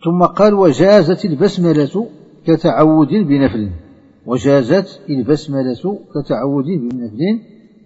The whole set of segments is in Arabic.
ثم قال وجازت البسملة كتعود بنفل، وجازت البسملة كتعود بنفل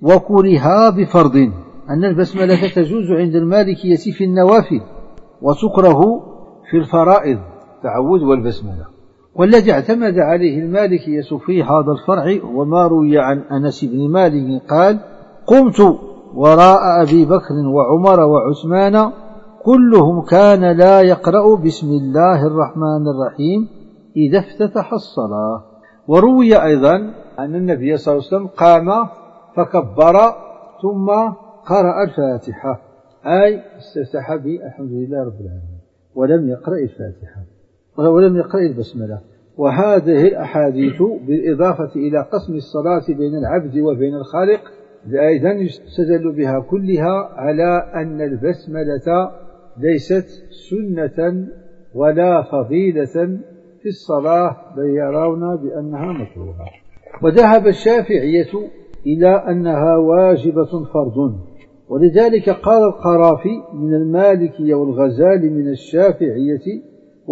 وكره بفرض، أن البسملة تجوز عند المالكية في النوافل وتكره في الفرائض تعود والبسملة. والذي اعتمد عليه المالكية في هذا الفرع وما روي عن أنس بن مالك قال قمت وراء أبي بكر وعمر وعثمان كلهم كان لا يقرأ بسم الله الرحمن الرحيم إذا افتتح الصلاة. وروي أيضا أن النبي صلى الله عليه وسلم قام فكبر ثم قرأ الفاتحة، أي استفتح بالحمد لله رب العالمين ولم يقرأ الفاتحة ولم يقرأ البسملة. وهذه الأحاديث بالإضافة إلى قسم الصلاة بين العبد وبين الخالق أيضا يستدل بها كلها على أن البسملة ليست سنة ولا فضيلة في الصلاة، بل يرون بأنها مكروهة. وذهب الشافعية إلى أنها واجبة فرض، ولذلك قال القرافي من المالكية والغزالي من الشافعية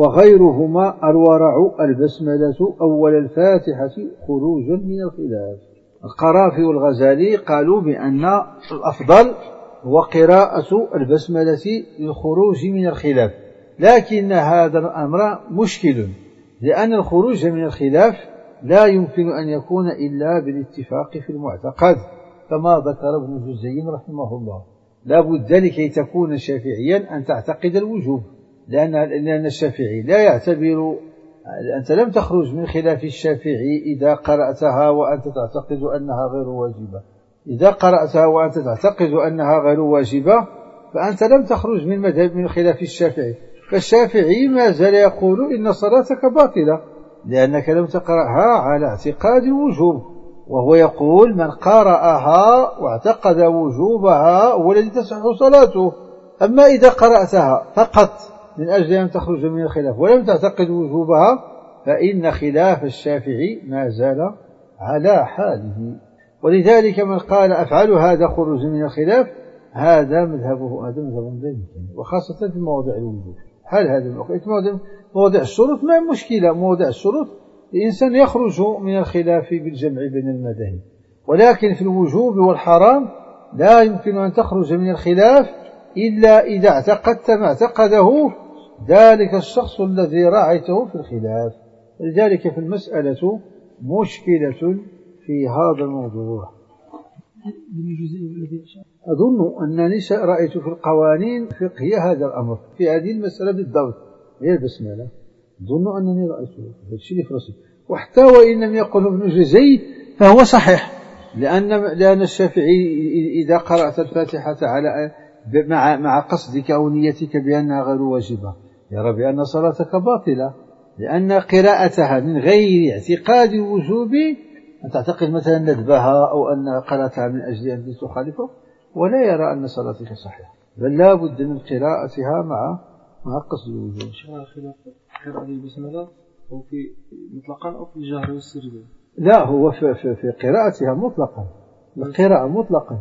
وغيرهما الورع البسملة أول الفاتحة خروج من الخلاف. القرافي والغزالي قالوا بأن الأفضل هو قراءة البسملة للخروج من الخلاف، لكن هذا الأمر مشكل، لأن الخروج من الخلاف لا يمكن أن يكون إلا بالاتفاق في المعتقد كما ذكر ابن جزي رحمه الله. لا بد لكي تكون شافعيا أن تعتقد الوجوب، لأن الشافعي لا يعتبر، أنت لم تخرج من خلاف الشافعي إذا قرأتها وأنت تعتقد أنها غير واجبة. إذا قرأتها وأنت تعتقد أنها غير واجبة فأنت لم تخرج من مذهب من خلاف الشافعي، فالشافعي ما زال يقول إن صلاتك باطلة لأنك لم تقرأها على اعتقاد الوجوب، وهو يقول من قرأها واعتقد وجوبها هو الذي تصح صلاته. أما إذا قرأتها فقط من أجل أن تخرج من الخلاف ولم تعتقد وجوبها فإن خلاف الشافعي ما زال على حاله. ولذلك من قال أفعل هذا خروج من الخلاف هذا مذهبه ذلك، وخاصة في مواضع الوجوب. هل هذا مواضع الشروط ما مشكلة، مواضع الشروط الإنسان يخرج من الخلاف بالجمع بين المذاهب، ولكن في الوجوب والحرام لا يمكن أن تخرج من الخلاف إلا إذا اعتقدت ما اعتقده ذلك الشخص الذي رأيته في الخلاف. لذلك في المسألة مشكلة في هذا الموضوع. أظن أنني رأيت في القوانين الفقهية هذا الأمر في هذه المسألة بالضبط هي البسملة، أظن أنني رأيته هذا الشيء في رأسي، وحتى وإن لم يقل ابن جزي فهو صحيح، لأن الشافعي إذا قرأت الفاتحة على مع قصدك أو نيتك بأنها غير واجبة يرى بأن صلاتك باطلة، لأن قراءتها من غير اعتقاد الوجوب أن تعتقد مثلا ندبها أو أن قرأتها من أجل أن تخالفه، ولا يرى أن صلاتك صحيحة، بل لا بد من قراءتها مع قصد الوجوب. خلاف قراءة البسملة أو في مطلقا أو في الجهر والسر؟ لا، هو في قراءتها مطلقا، القراءة مطلقا.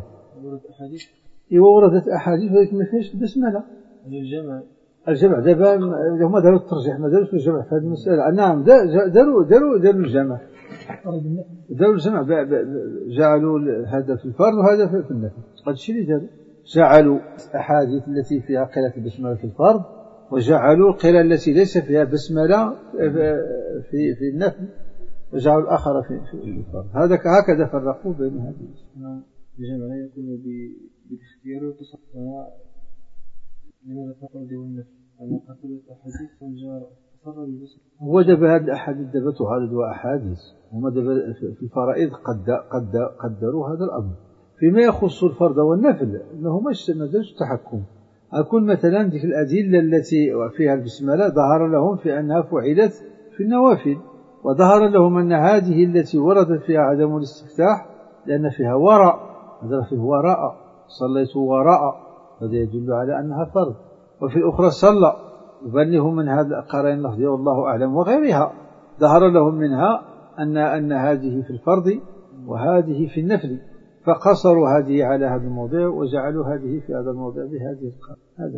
وردت أحاديث ولكن ما فيهاش البسملة. الجمع دابا هما داروا الترجيح، ما داروش الجمع في هذه المسألة. نعم داروا الجمع، داروا الجمع، جعلوا هذا في الفرض وهذا في النفل. هذا الشيء اللي داروا، جعلوا الأحاديث التي فيها قراءة البسملة في الفرض وجعلوا القراءة التي ليس فيها بسملة في النفل وجعلوا الآخر في الفرض. هكذا فرقوا بين هذه. الجمع لا يكون بالاختيار والتصرف. لماذا تقول دون النفل؟ أنا قتلت أحاديث فالجار تصرف بالبسملة. هو دابا هذه الأحاديث دابا تعارض أحاديث، هما دابا في الفرائض قدروا هذا الأمر. فيما يخص الفرض والنفل أنه ما دارش التحكم. أكون مثلا ذيك الأدلة التي فيها البسملة ظهر لهم في أنها فعلت في النوافل، وظهر لهم أن هذه التي وردت فيها عدم الاستفتاح لأن فيها وراء، هذا فيه وراء، صليت وراء، هذا يدل على أنها فرض. وفي الأخرى صلى، يبلغ من هذا القرائن اللفظية والله أعلم وغيرها، ظهر لهم منها أن هذه في الفرض وهذه في النفل، فقصروا هذه على هذا الموضع وجعلوا هذه في هذا الموضع بهذه القرائن. هذا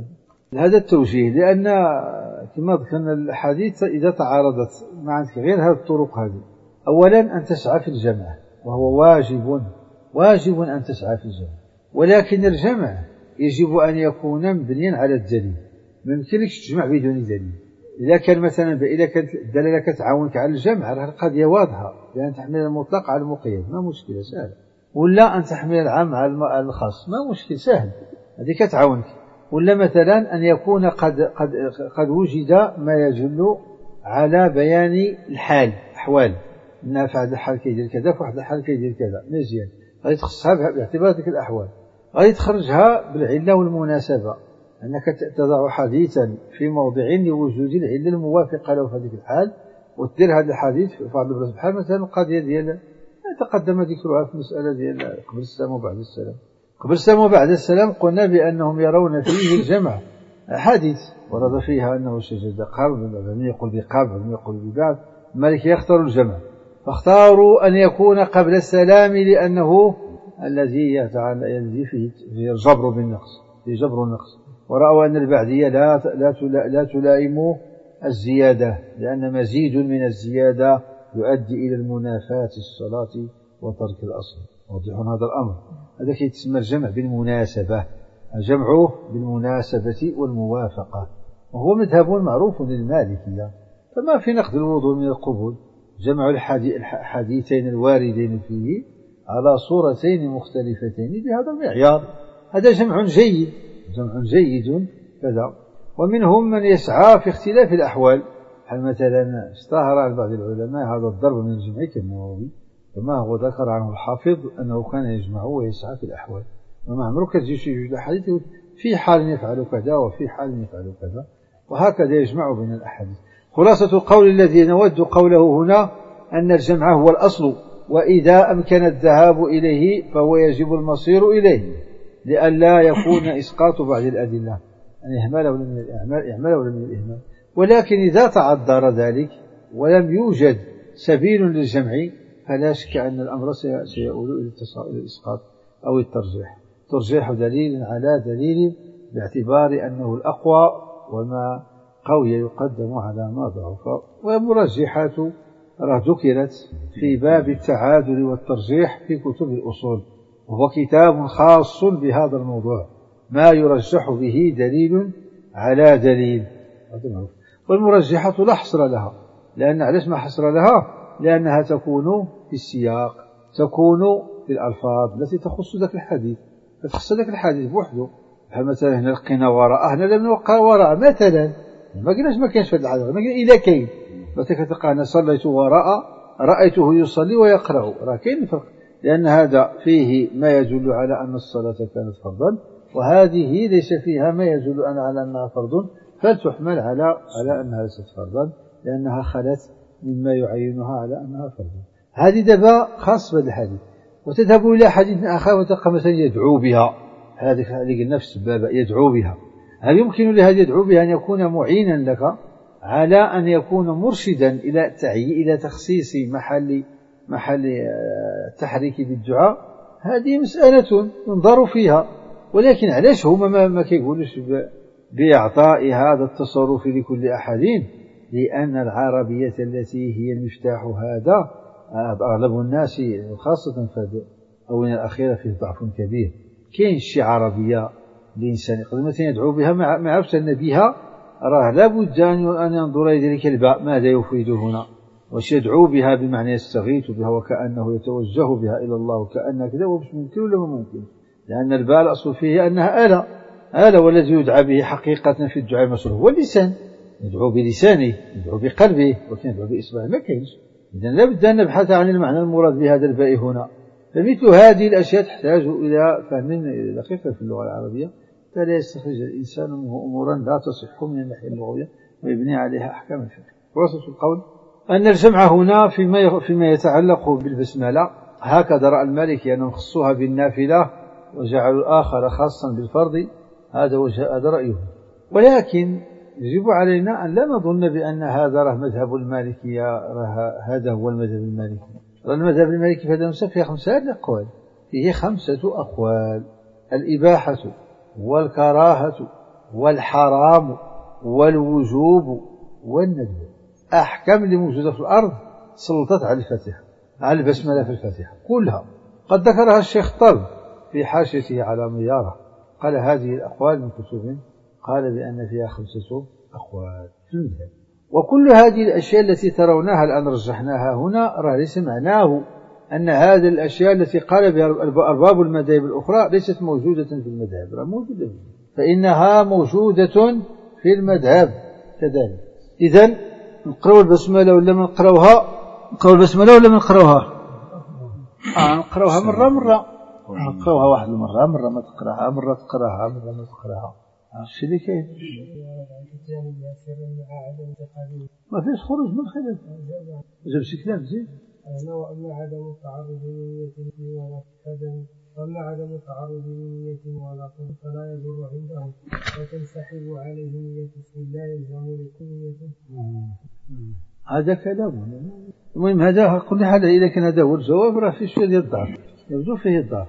هذا التوجيه، لأن كما ذكرنا الأحاديث إذا تعارضت ما عندك غير هذه الطرق هذه. أولا أن تسعى في الجمع، وهو واجب أن تسعى في الجمع، ولكن الجمع يجب أن يكون مبنيا على الدليل. ما يمكنكش تجمع بدون دليل. إذا كان مثلا إذا كانت الدلالة كتعاونك على الجمع، راه القضية واضحة، بأن تحمل المطلق على المقيد ما مشكلة سهل، ولا أن تحمل العام على الخاص ما مشكل سهل، هذه كتعاونك. ولا مثلا أن يكون قد وجد ما يدل على بيان الحال، أحوال، أن في هذا الحال كيدير كذا، في واحد الحال كيدير كذا، مزيان، غادي تخصها باعتبار تلك الأحوال، غادي تخرجها بالعلة والمناسبة، أنك تضع حديثا في موضع لوجود العلة الموافقة له في هذه الحال، وتدير هذا الحديث في بعض البلاد، بحال مثلا القضية ديال تقدم ذكرها في المسألة ديال قبل السلام وبعد السلام. قبل السلام وبعد السلام قلنا بأنهم يرون فيه الجمع، حديث ورد فيها أنه سجد قبل، من يقول بقبل من يقول ببعد، المالك يختار الجمع، فاختاروا أن يكون قبل السلام لأنه الذي فيه الجبر بالنقص، في جبر النقص، ورأوا أن البعدية لا تلائم الزيادة، لأن مزيد من الزيادة يؤدي إلى المنافاة الصلاة وترك الأصل. واضح هذا الأمر، هذا يتسمى الجمع بالمناسبة، الجمع بالمناسبة والموافقة، وهو مذهب معروف للمالكية، فما في نقض الوضوء من القبول جمع الحديثين الواردين فيه على صورتين مختلفتين بهذا المعيار، هذا جمع جيد كذا. ومنهم من يسعى في اختلاف الأحوال، هل مثلا اشتهر عن بعض العلماء هذا الضرب من الجمع كالنووي، كما هو ذكر عنه الحافظ أنه كان يجمع ويسعى في الأحوال، وما عمرك تجي في الأحاديث في حال يفعل كذا وفي حال يفعل كذا، وهكذا يجمع بين الأحاديث. خلاصة قول الذي نود قوله هنا أن الجمع هو الأصل، وإذا أمكن الذهاب إليه فهو يجب المصير إليه، لئلا يكون إسقاط بعض الأدلة، أن يهمله من الإهمال. ولكن إذا تعذر ذلك ولم يوجد سبيل للجمع فلا شك أن الأمر سيؤول إلى الإسقاط أو الترجيح، ترجيح دليل على دليل باعتبار أنه الأقوى، وما قوي يقدم على ما ضعف. والمرجحات ذكرت في باب التعادل والترجيح في كتب الأصول، وهو كتاب خاص بهذا الموضوع، ما يرجح به دليل على دليل. والمرجحات لا حصر لها، لأن علاش ما حصر لها؟ لأنها تكون في السياق، تكون في الألفاظ التي تخص ذاك الحديث، تخص ذاك الحديث بوحده. مثلا هنا لقينا وراء، هنا لم نلقى وراء مثلا، ما قلناش ما كانش في هذا الحديث، ما قلنا إلا كاين، فتلقى أنا صليت وراء رأيته يصلي ويقرأ، راه كاين فرق، لأن هذا فيه ما يدل على أن الصلاة كانت فرضا، وهذه ليس فيها ما يدل على أنها فرض، فلتحمل على أنها ليست فرضا، لأنها خلت مما يعينها على أنها فرضا. هذه دابا خاص بهذا الحديث. وتذهب إلى حديث آخر وتلقى مثلا يدعو بها، هذه اللي قلنا في السبابة يدعو بها، هل يمكن لهذا يدعو بها أن يكون معينا لك على أن يكون مرشدا إلى تخصيص محل التحريك بالدعاء؟ هذه مسألة ينظر فيها، ولكن علاش هما ما كيقولوش بإعطاء هذا التصرف لكل أحد؟ لأن العربية التي هي المفتاح هذا أغلب الناس خاصة في الآونة الأخيرة فيه ضعف كبير. كاين شي عربية الإنسان يقدر مثلا يدعو بها ما عرفت أن بها راه لابد أن ينظر إلى ذلك الباء ماذا يفيد هنا، واش يدعو بها بمعنى يستغيث بها وكأنه يتوجه بها إلى الله وكأنها كذا، ومش ممكن ولا ما ممكن، لأن الباء الأصل فيه أنها آلة، والذي يدعى به حقيقة في الدعاء المشروع هو اللسان، يدعو بلسانه، يدعو بقلبه، ولكن يدعو بإصبعه ما كاينش. إذن لابد أن نبحث عن المعنى المراد بهذا الباء هنا. فمثل هذه الأشياء تحتاج إلى فهم دقيق في اللغة العربية، فلا يستخرج الإنسان منه أمورا لا تصح من الناحية اللغوية ويبني عليها أحكام الفقه. خلاصة القول أن الجمع هنا فيما يتعلق بالبسملة هكذا رأى المالكي أنهم خصوها بالنافلة وجعلوا الآخر خاصا بالفرض، هذا رأيه. ولكن يجب علينا أن لا نظن بأن هذا راه مذهب المالكية، هذا هو المذهب المالكي. المذهب المالكي في هذا المسألة فيه 5 أقوال، فيه 5 أقوال: الإباحة والكراهة والحرام والوجوب والندب، أحكام اللي موجودة في الأرض سلطت على الفاتحة، على البسملة في الفاتحة كلها. قد ذكرها الشيخ طلب في حاشيته على ميارة، قال هذه الأقوال من كتب قال بأن فيها 5 أقوال في المذهب. وكل هذه الأشياء التي ترونها الآن رجحناها هنا راه ليس معناه أن هذه الأشياء التي قال بها أرباب المذاهب الأخرى ليست موجودة في المذهب، راه موجودة، فإنها موجودة في المذهب كذلك. إذن نقرأ البسملة ولا ما نقرأوها؟ نقرأ البسملة ولا ما نقرأوها؟ نقرأوها مرة نقرأوها واحد المرة، مرة ما تقرأها، مرة تقرأها، مرة ما تقرأها. الشيء اللي كاين ما فيش خروج من الخلاف. جاب شي كلام زين. وأما عدم تعرض نية ولا قدم، وأما عدم تعرض نية ولا قدم فلا يضر عنده، وتنسحب عليه نية بسم لا يلزم لكل نية. هذا كلام. المهم هذا كل حال إذا كان هذا هو الجواب راه فيه شوية ديال الضعف، يبدو فيه الضعف.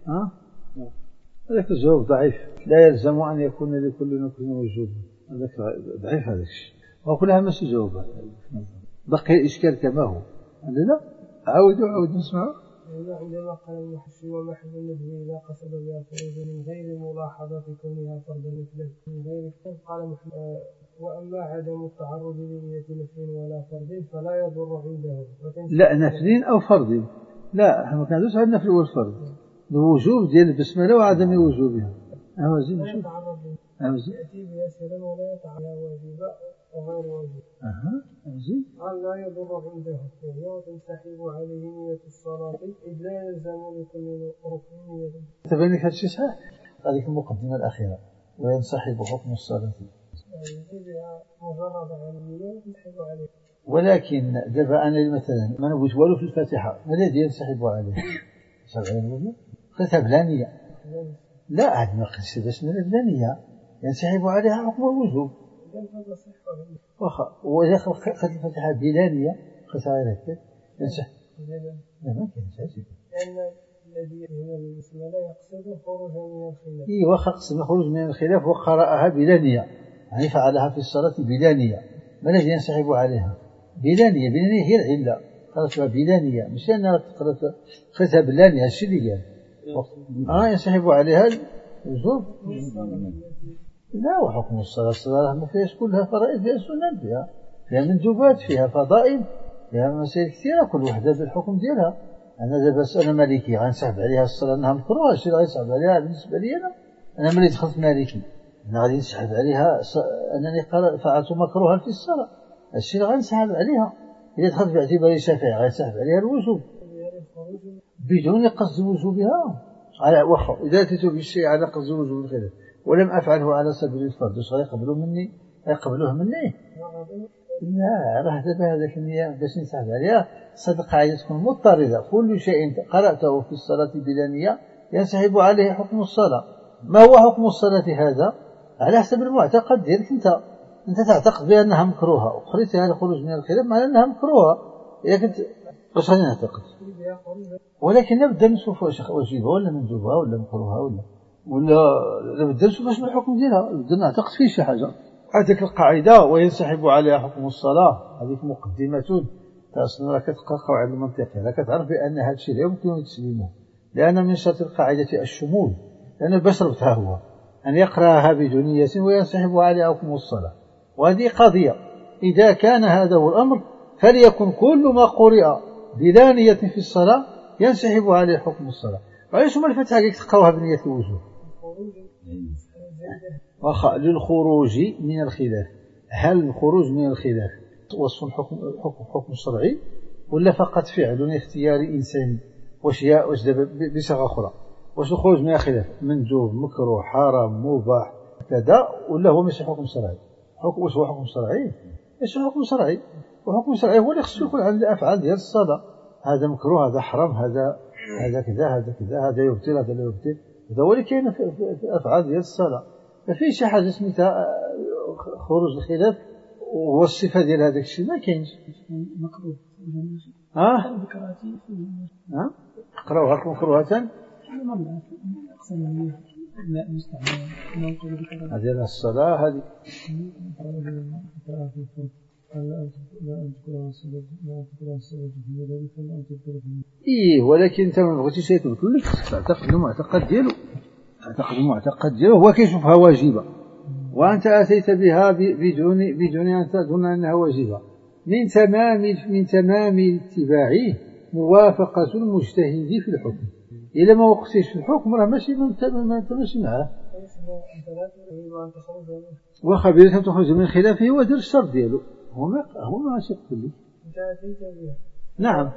هذاك الجواب ضعيف، لا يلزم أن يكون لكل نكر وجود، هذاك ضعيف هذاك الشيء، وكلها ماشي جواب. بقي الإشكال كما هو. لا عاود نسمعه. عندما قال المحشي ومحل النجم إذا قصد بها خروج من غير ملاحظة كونها فردا مثله من غير كتاب قال محمد. وأما عدم التعرض لنية نفل ولا فرد فلا يضر عنده. لا نفل أو فرد، لا ما كانوش على النفل والفرد، الوجوب ديال البسملة وعدم وجوبها. أوزين شوف يأتي بيسيرا ولا يتعالى واجبا وغير واجب. أوزين قال لا يضر عنده وتنسحب عليه نية الصلاة إذ لا يلزم لكل ركن نية. تبين لك هادشي صحيح؟ هذيك المقدمة الأخيرة وينسحب حكم الصلاة يجيبها مجرد عن النية وتنسحب عليه. ولكن دابا أنا مثلا ما نقولش والو في الفاتحة، ما الذي ينسحب عليه؟ قلتها بلا نية. لا عاد ما قلتش بسملة بلا نية ينسحب عليها حكم الوجوب. وإذا قلت الفاتحة بلا نية قلتها غير هكا ينسحب. لا ما كاينش هادشي. لأن الذي هنا بالبسملة يقصد خروج من الخلاف. إيه واخا قصد خروج من الخلاف وقرأها بلا نية، يعني فعلها في الصلاة بلا نية، ما الذي ينسحب عليها؟ بلا نية. بلا نية هي العلة، قالتها بلا نية، مش أنها قلتها بلا نية. الشيء اللي قال ينسحب عليها الوجوب. لا وحكم الصلاة ما فيهاش كلها فرائض، فيها سنن، فيها مندوبات، فيها فضائل، فيها مسائل كثيرة كل وحدة بالحكم ديالها. أنا دابا أنا مالكي غنسحب عليها الصلاة أنها مكروهة، الشيء اللي غنسحب عليها بالنسبة لي أنا ملي دخلت مالكي أنا غادي نسحب عليها أنني فعلت مكروها في الصلاة، الشيء اللي غنسحب عليها. إذا دخلت باعتباري شافعي غنسحب عليها الوجوب بدون قصد وجوبها. على وخا إذا أتيت بالشيء على قصد وجوب الخلاف ولم أفعله على سبيل الفرض واش غيقبلوه مني؟ لا راه دابا هذاك النية باش نسحب عليها صدق قاعدة تكون مضطردة. كل شيء قرأته في الصلاة بلا نية ينسحب عليه حكم الصلاة. ما هو حكم الصلاة هذا؟ على حسب المعتقد ديالك أنت تعتقد بأنها مكروهة وقريت هذا الخروج من الخلاف معناه أنها مكروهة. إذا كنت واش غادي نعتقد؟ ولكن لابد نشوف واش واجبها ولا مندوبها ولا مكروهة ولا لابد نشوف واش الحكم ديالها، لابد نعتقد فيه شي حاجة. هذيك القاعدة وينسحب عليها حكم الصلاة هذيك مقدمة أصلا راك تقرأ قواعد المنطقية، راك تعرف بأن هذا الشيء لا يمكن تسليمه، لأن من شرط القاعدة الشمول، لأن البشر هو أن يقرأها بدون نية وينسحب عليها حكم الصلاة. وهذه قضية إذا كان هذا هو الأمر فليكن كل ما قرئ بلا نية في الصلاة ينسحب عليه حكم الصلاة. وعلاش ما الفتحة تقرأها بنية الوجوب؟ للخروج من الخلاف. هل الخروج من الخلاف وصف حكم شرعي ولا فقط فعل اختياري إنساني؟ واش بصيغة أخرى واش الخروج من الخلاف مندوب مكروه حرام مباح كذا ولا هو ماشي حكم شرعي؟ واش هو حكم شرعي؟ ماشي حكم شرعي. وحكم شرعي هو اللي خصو يكون عند الأفعال ديال الصلاة، هذا مكروه هذا حرام هذا كذا هذا كذا هذا يبطل هذا لا يبطل، هذا هو اللي كاين في الأفعال ديال الصلاة. ما فيه شي حاجة سميتها خروج الخلاف والصفة ديال هذاك الشيء ما كاينش. مكروه قراو غير مكروهة لا مستحيل ننقل بكرة هذه الصلاة هذه إيه، ولكن أنت ما بغيتيش يتبكل لك تعتقد المعتقد ديالو، تعتقد المعتقد ديالو هو كيشوفها واجبة وأنت أتيت بها بدون أن تظن أنها واجبة. من تمام اتباعه موافقة المجتهد في الحكم. إذا ما وقفتش في الحكم راه ماشي ماشي معاه. وخبيرة تخرج من خلافه هو دار الشرط ديالو، هو ما يقبل لك. نعم.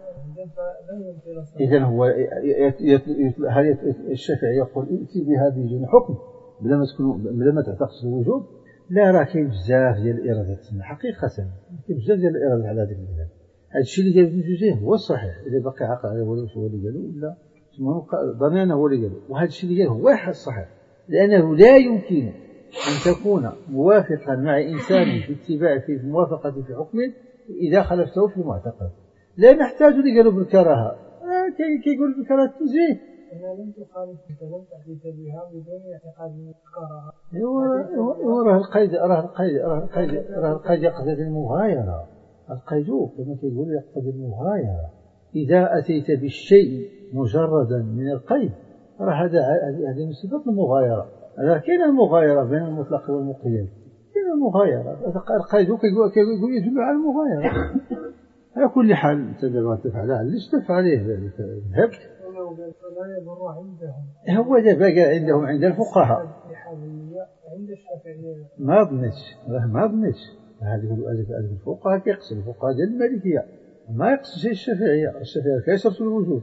إذا هو هل الشافعي يقول ائتي بها بدون حكم بلا ما تعتقد الوجوب؟ لا، راه كاين بزاف ديال الإرادات حقيقة، كاين بزاف ديال الإرادات على هذاك المذهب. هذا الشيء اللي قال ابن جوزيه هو الصحيح، إذا باقي عاقل على هو اللي قالوا ولا ظننا هو اللي قالوا، وهذا الشيء اللي قال هو الصحيح، لأنه لا يمكن أن تكون موافقا مع إنسان في اتباع في موافقة في حكم إذا خالفته في المعتقد. لا نحتاج اللي قالوا بالكراهة، كيقول بالكراهة التنزيه. أنا لم تخالف لم تحدث بها بدون اعتقاد الكراهة. راه القيد يقتضي المغايرة. القيد كما كيقول يقتضي المغايرة. إذا أتيت بالشيء مجردا من القيد راه هذه من صفات المغايرة. كاين المغايرة بين المطلق والمقيد، كاين المغايرة. القيد كيقول يدل على المغايرة. على كل حال أنت دابا تفعلها علاش تفعليه ذهب هو دابا كاع عندهم عند الفقهاء عند الشافعية ما ظنيتش هذيك الفقهاء كيقصد الفقهاء ديال المالكية، ما يقصدش الشافعية كيشرط الوجوب.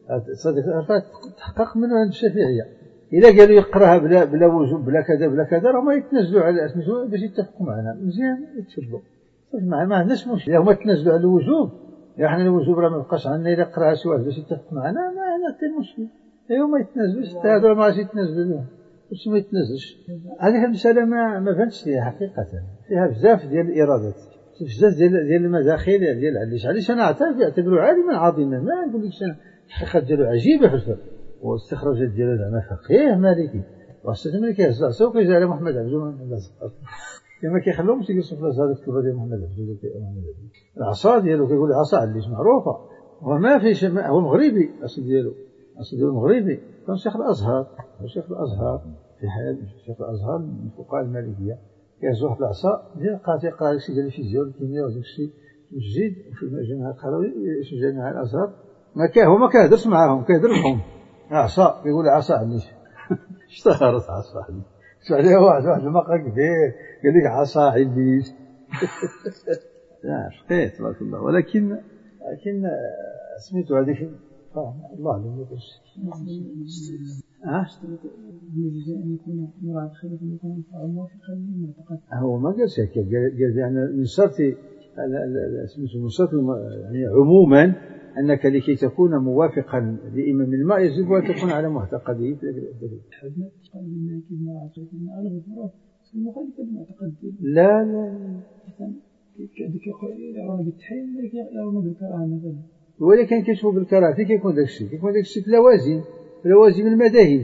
تحقق منه عند الشافعية. إلا قالوا يقراها بلا وجوب بلا كذا راه ما يتنازلوا على اسمه باش يتفقوا معنا مزيان يتشبوا ما عندناش مشكل. هما تنازلوا على الوجوب، احنا الوجوب راه ما بقاش عندنا. الا قراها شي واحد باش يتفق معنا ما عندنا حتى مشكل. هما يتنازلوش حتى هذا ما غاديش يتنازلوا لهم باش ما يتنازلش. هذه المسألة ما فهمتش فيها حقيقة، فيها بزاف ديال الإرادات، بزاف ديال المداخل ديال علاش أنا أعتبره عالما عظيما. ما نقول لكش أنا الحقيقة ديالو عجيبة في الفقه واستخراجات ديالو زعما فقيه مالكي واستاذ مالكي يهز العصا وكيجي على محمد عبدو من كما كيخلوهمش يجلسوا في الازهر يكتبوا هذه محمد عبدو العصا ديالو كيقول العصا عليش معروفة وما فيش. هو مغربي أصل ديالو مغربي، كان شيخ الأزهر في حياة شيخ الأزهر من فقهاء المالكية. كيهز واحد العصا ديال يقرا لك شي ديال الفيزياء والكيمياء وداك الشيء في المسجد وفي الجامعة القروي في جامعة الأزهر. هو ما كيهدرش معاهم كيهدر لهم عصا كيقول عصا عليش اشتهرت عصا عليش عليه واحد المقا كبير قال لك عصا عليش لا فقيه تبارك الله. ولكن سميتو هذيك الله أعلم واش أن يكون مراعي الخلاف أن يكون موافقا للمعتقد. هو ما قالش هكا، قال يعني من شرط سميتو من شرط يعني عموما أنك لكي تكون موافقا لإمام الماء يجب أن تكون على معتقده في الدليل. لا يرون بالتحريم يرون بالكراهة مثلا. ولكن كيشوفوا بالكراهة في كيكون داك الشيء في لوازم المذاهب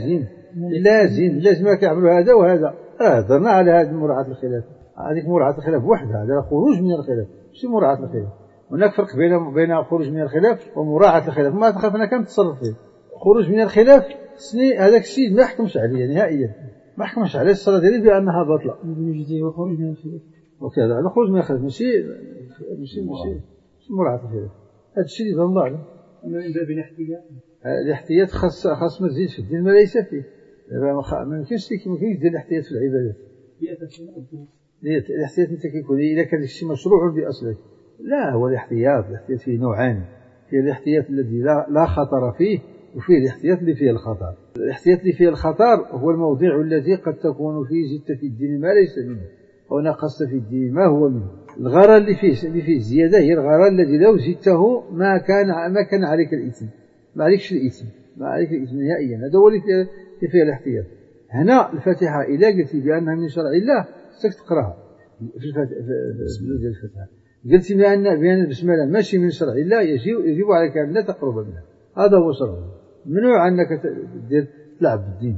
لازم كيعملوا هذا وهذا. هضرنا على هذه مراعاة الخلاف، هذيك مراعاة الخلاف وحدها، هذا خروج من الخلاف ماشي مراعاة الخلاف. هناك فرق بين خروج من الخلاف ومراعاة الخلاف. ما تخاف أنا كنتصرف فيه. خروج من الخلاف هذاك الشيء ما حكمش عليه نهائيا، ما حكمش عليه الصلاة ديالي بأنها باطلة. وخروج من الخلاف وكذا على خروج من الخلاف ماشي مراعاة الخلاف. هذا الشيء اللي الله أعلم. أما من باب الاحتياط خاص ما تزيد في الدين ما ليس فيه. ما يمكنش دير الاحتياط في العبادات. الاحتياط أنت كيكون إذا كان الشيء مشروع بأصله. لا، هو الاحتياط فيه نوعان. فيه الاحتياط الذي لا خطر فيه، وفيه الاحتياط اللي فيه الخطر. الاحتياط اللي فيه الخطر هو الموضع الذي قد تكون فيه زدت في الدين ما ليس منه أو نقصت في الدين ما هو منه. الغرر اللي فيه الزيادة هي الغرر الذي لو زدته ما كان عليك الإثم، ما عليك الإثم نهائيا. هذا هو اللي فيه الاحتياط. هنا الفاتحة إذا قلت بأنها من شرع الله ستك تقراها في الفاتحة. قلت بأن البسملة ماشي من شرع الله يجب عليك أن لا تقرب منها. هذا هو شرع. ممنوع أنك تلعب بالدين،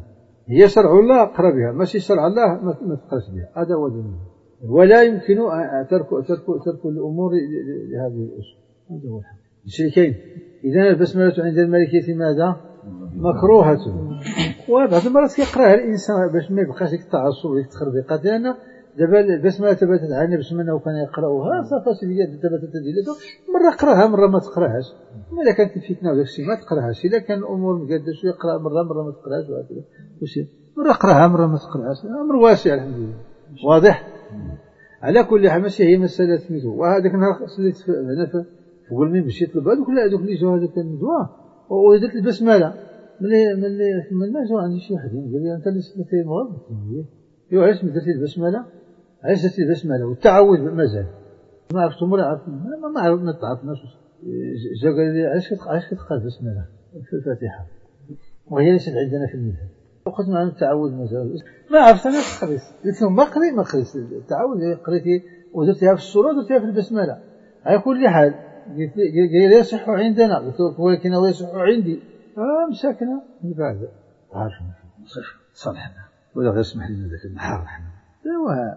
هي شرع الله اقرا بها، ماشي شرع الله ما تقراش بها. هذا هو دين. ولا يمكن ترك الامور لهذه الاصول. هذا هو الحق. الشيء كاين. اذا البسمله عند المالكيه ماذا؟ مكروهه. وبعض المرات كيقراها الانسان باش ما يبقاش ديك التعصب وديك التخربيقات، لان دابا البسمله ثبتت عن النبي صلى الله عليه وسلم انه كان يقراها صافي ثبتت دليلته، مره قراها مره ما تقراهاش. اذا كانت الفتنه وداك الشيء ما تقراهاش، اذا كان الامور مقاده شويه يقرا مره ما تقراهاش، وهكذا مره قراها مره ما تقراهاش، امر واسع الحمد لله. واضح. على كل حال ماشي هي مساله سميتو. وهذاك النهار صليت هنا فوق المنبر مشيت لهذوك اللي جاو هذوك الندوه ودرت البسمله. ملي كملنا جاو عندي شي واحد قال لي انت اللي سميتي المغرب. ايوا علاش ما درتي البسمله؟ علاش درتي البسمله والتعوذ مازال ما عرفتهم ولا عرفت ما عرفت ما تعرفناش. جا قال لي علاش كتقرا البسمله في الفاتحه وهي ليست عندنا في المذهب. وقلت معهم التعوذ مازال ما عرفت انا قريت. قلت لهم ما قريت التعوذ قريتي ودرتيها في السوره ودرتيها في البسمله. على كل حال قال لي يصح عندنا. قلت له ولكن هو يصح عندي. مساكنه من بعد عارفين صالحنا ولا غير اسمح لنا ذاك النهار احنا هو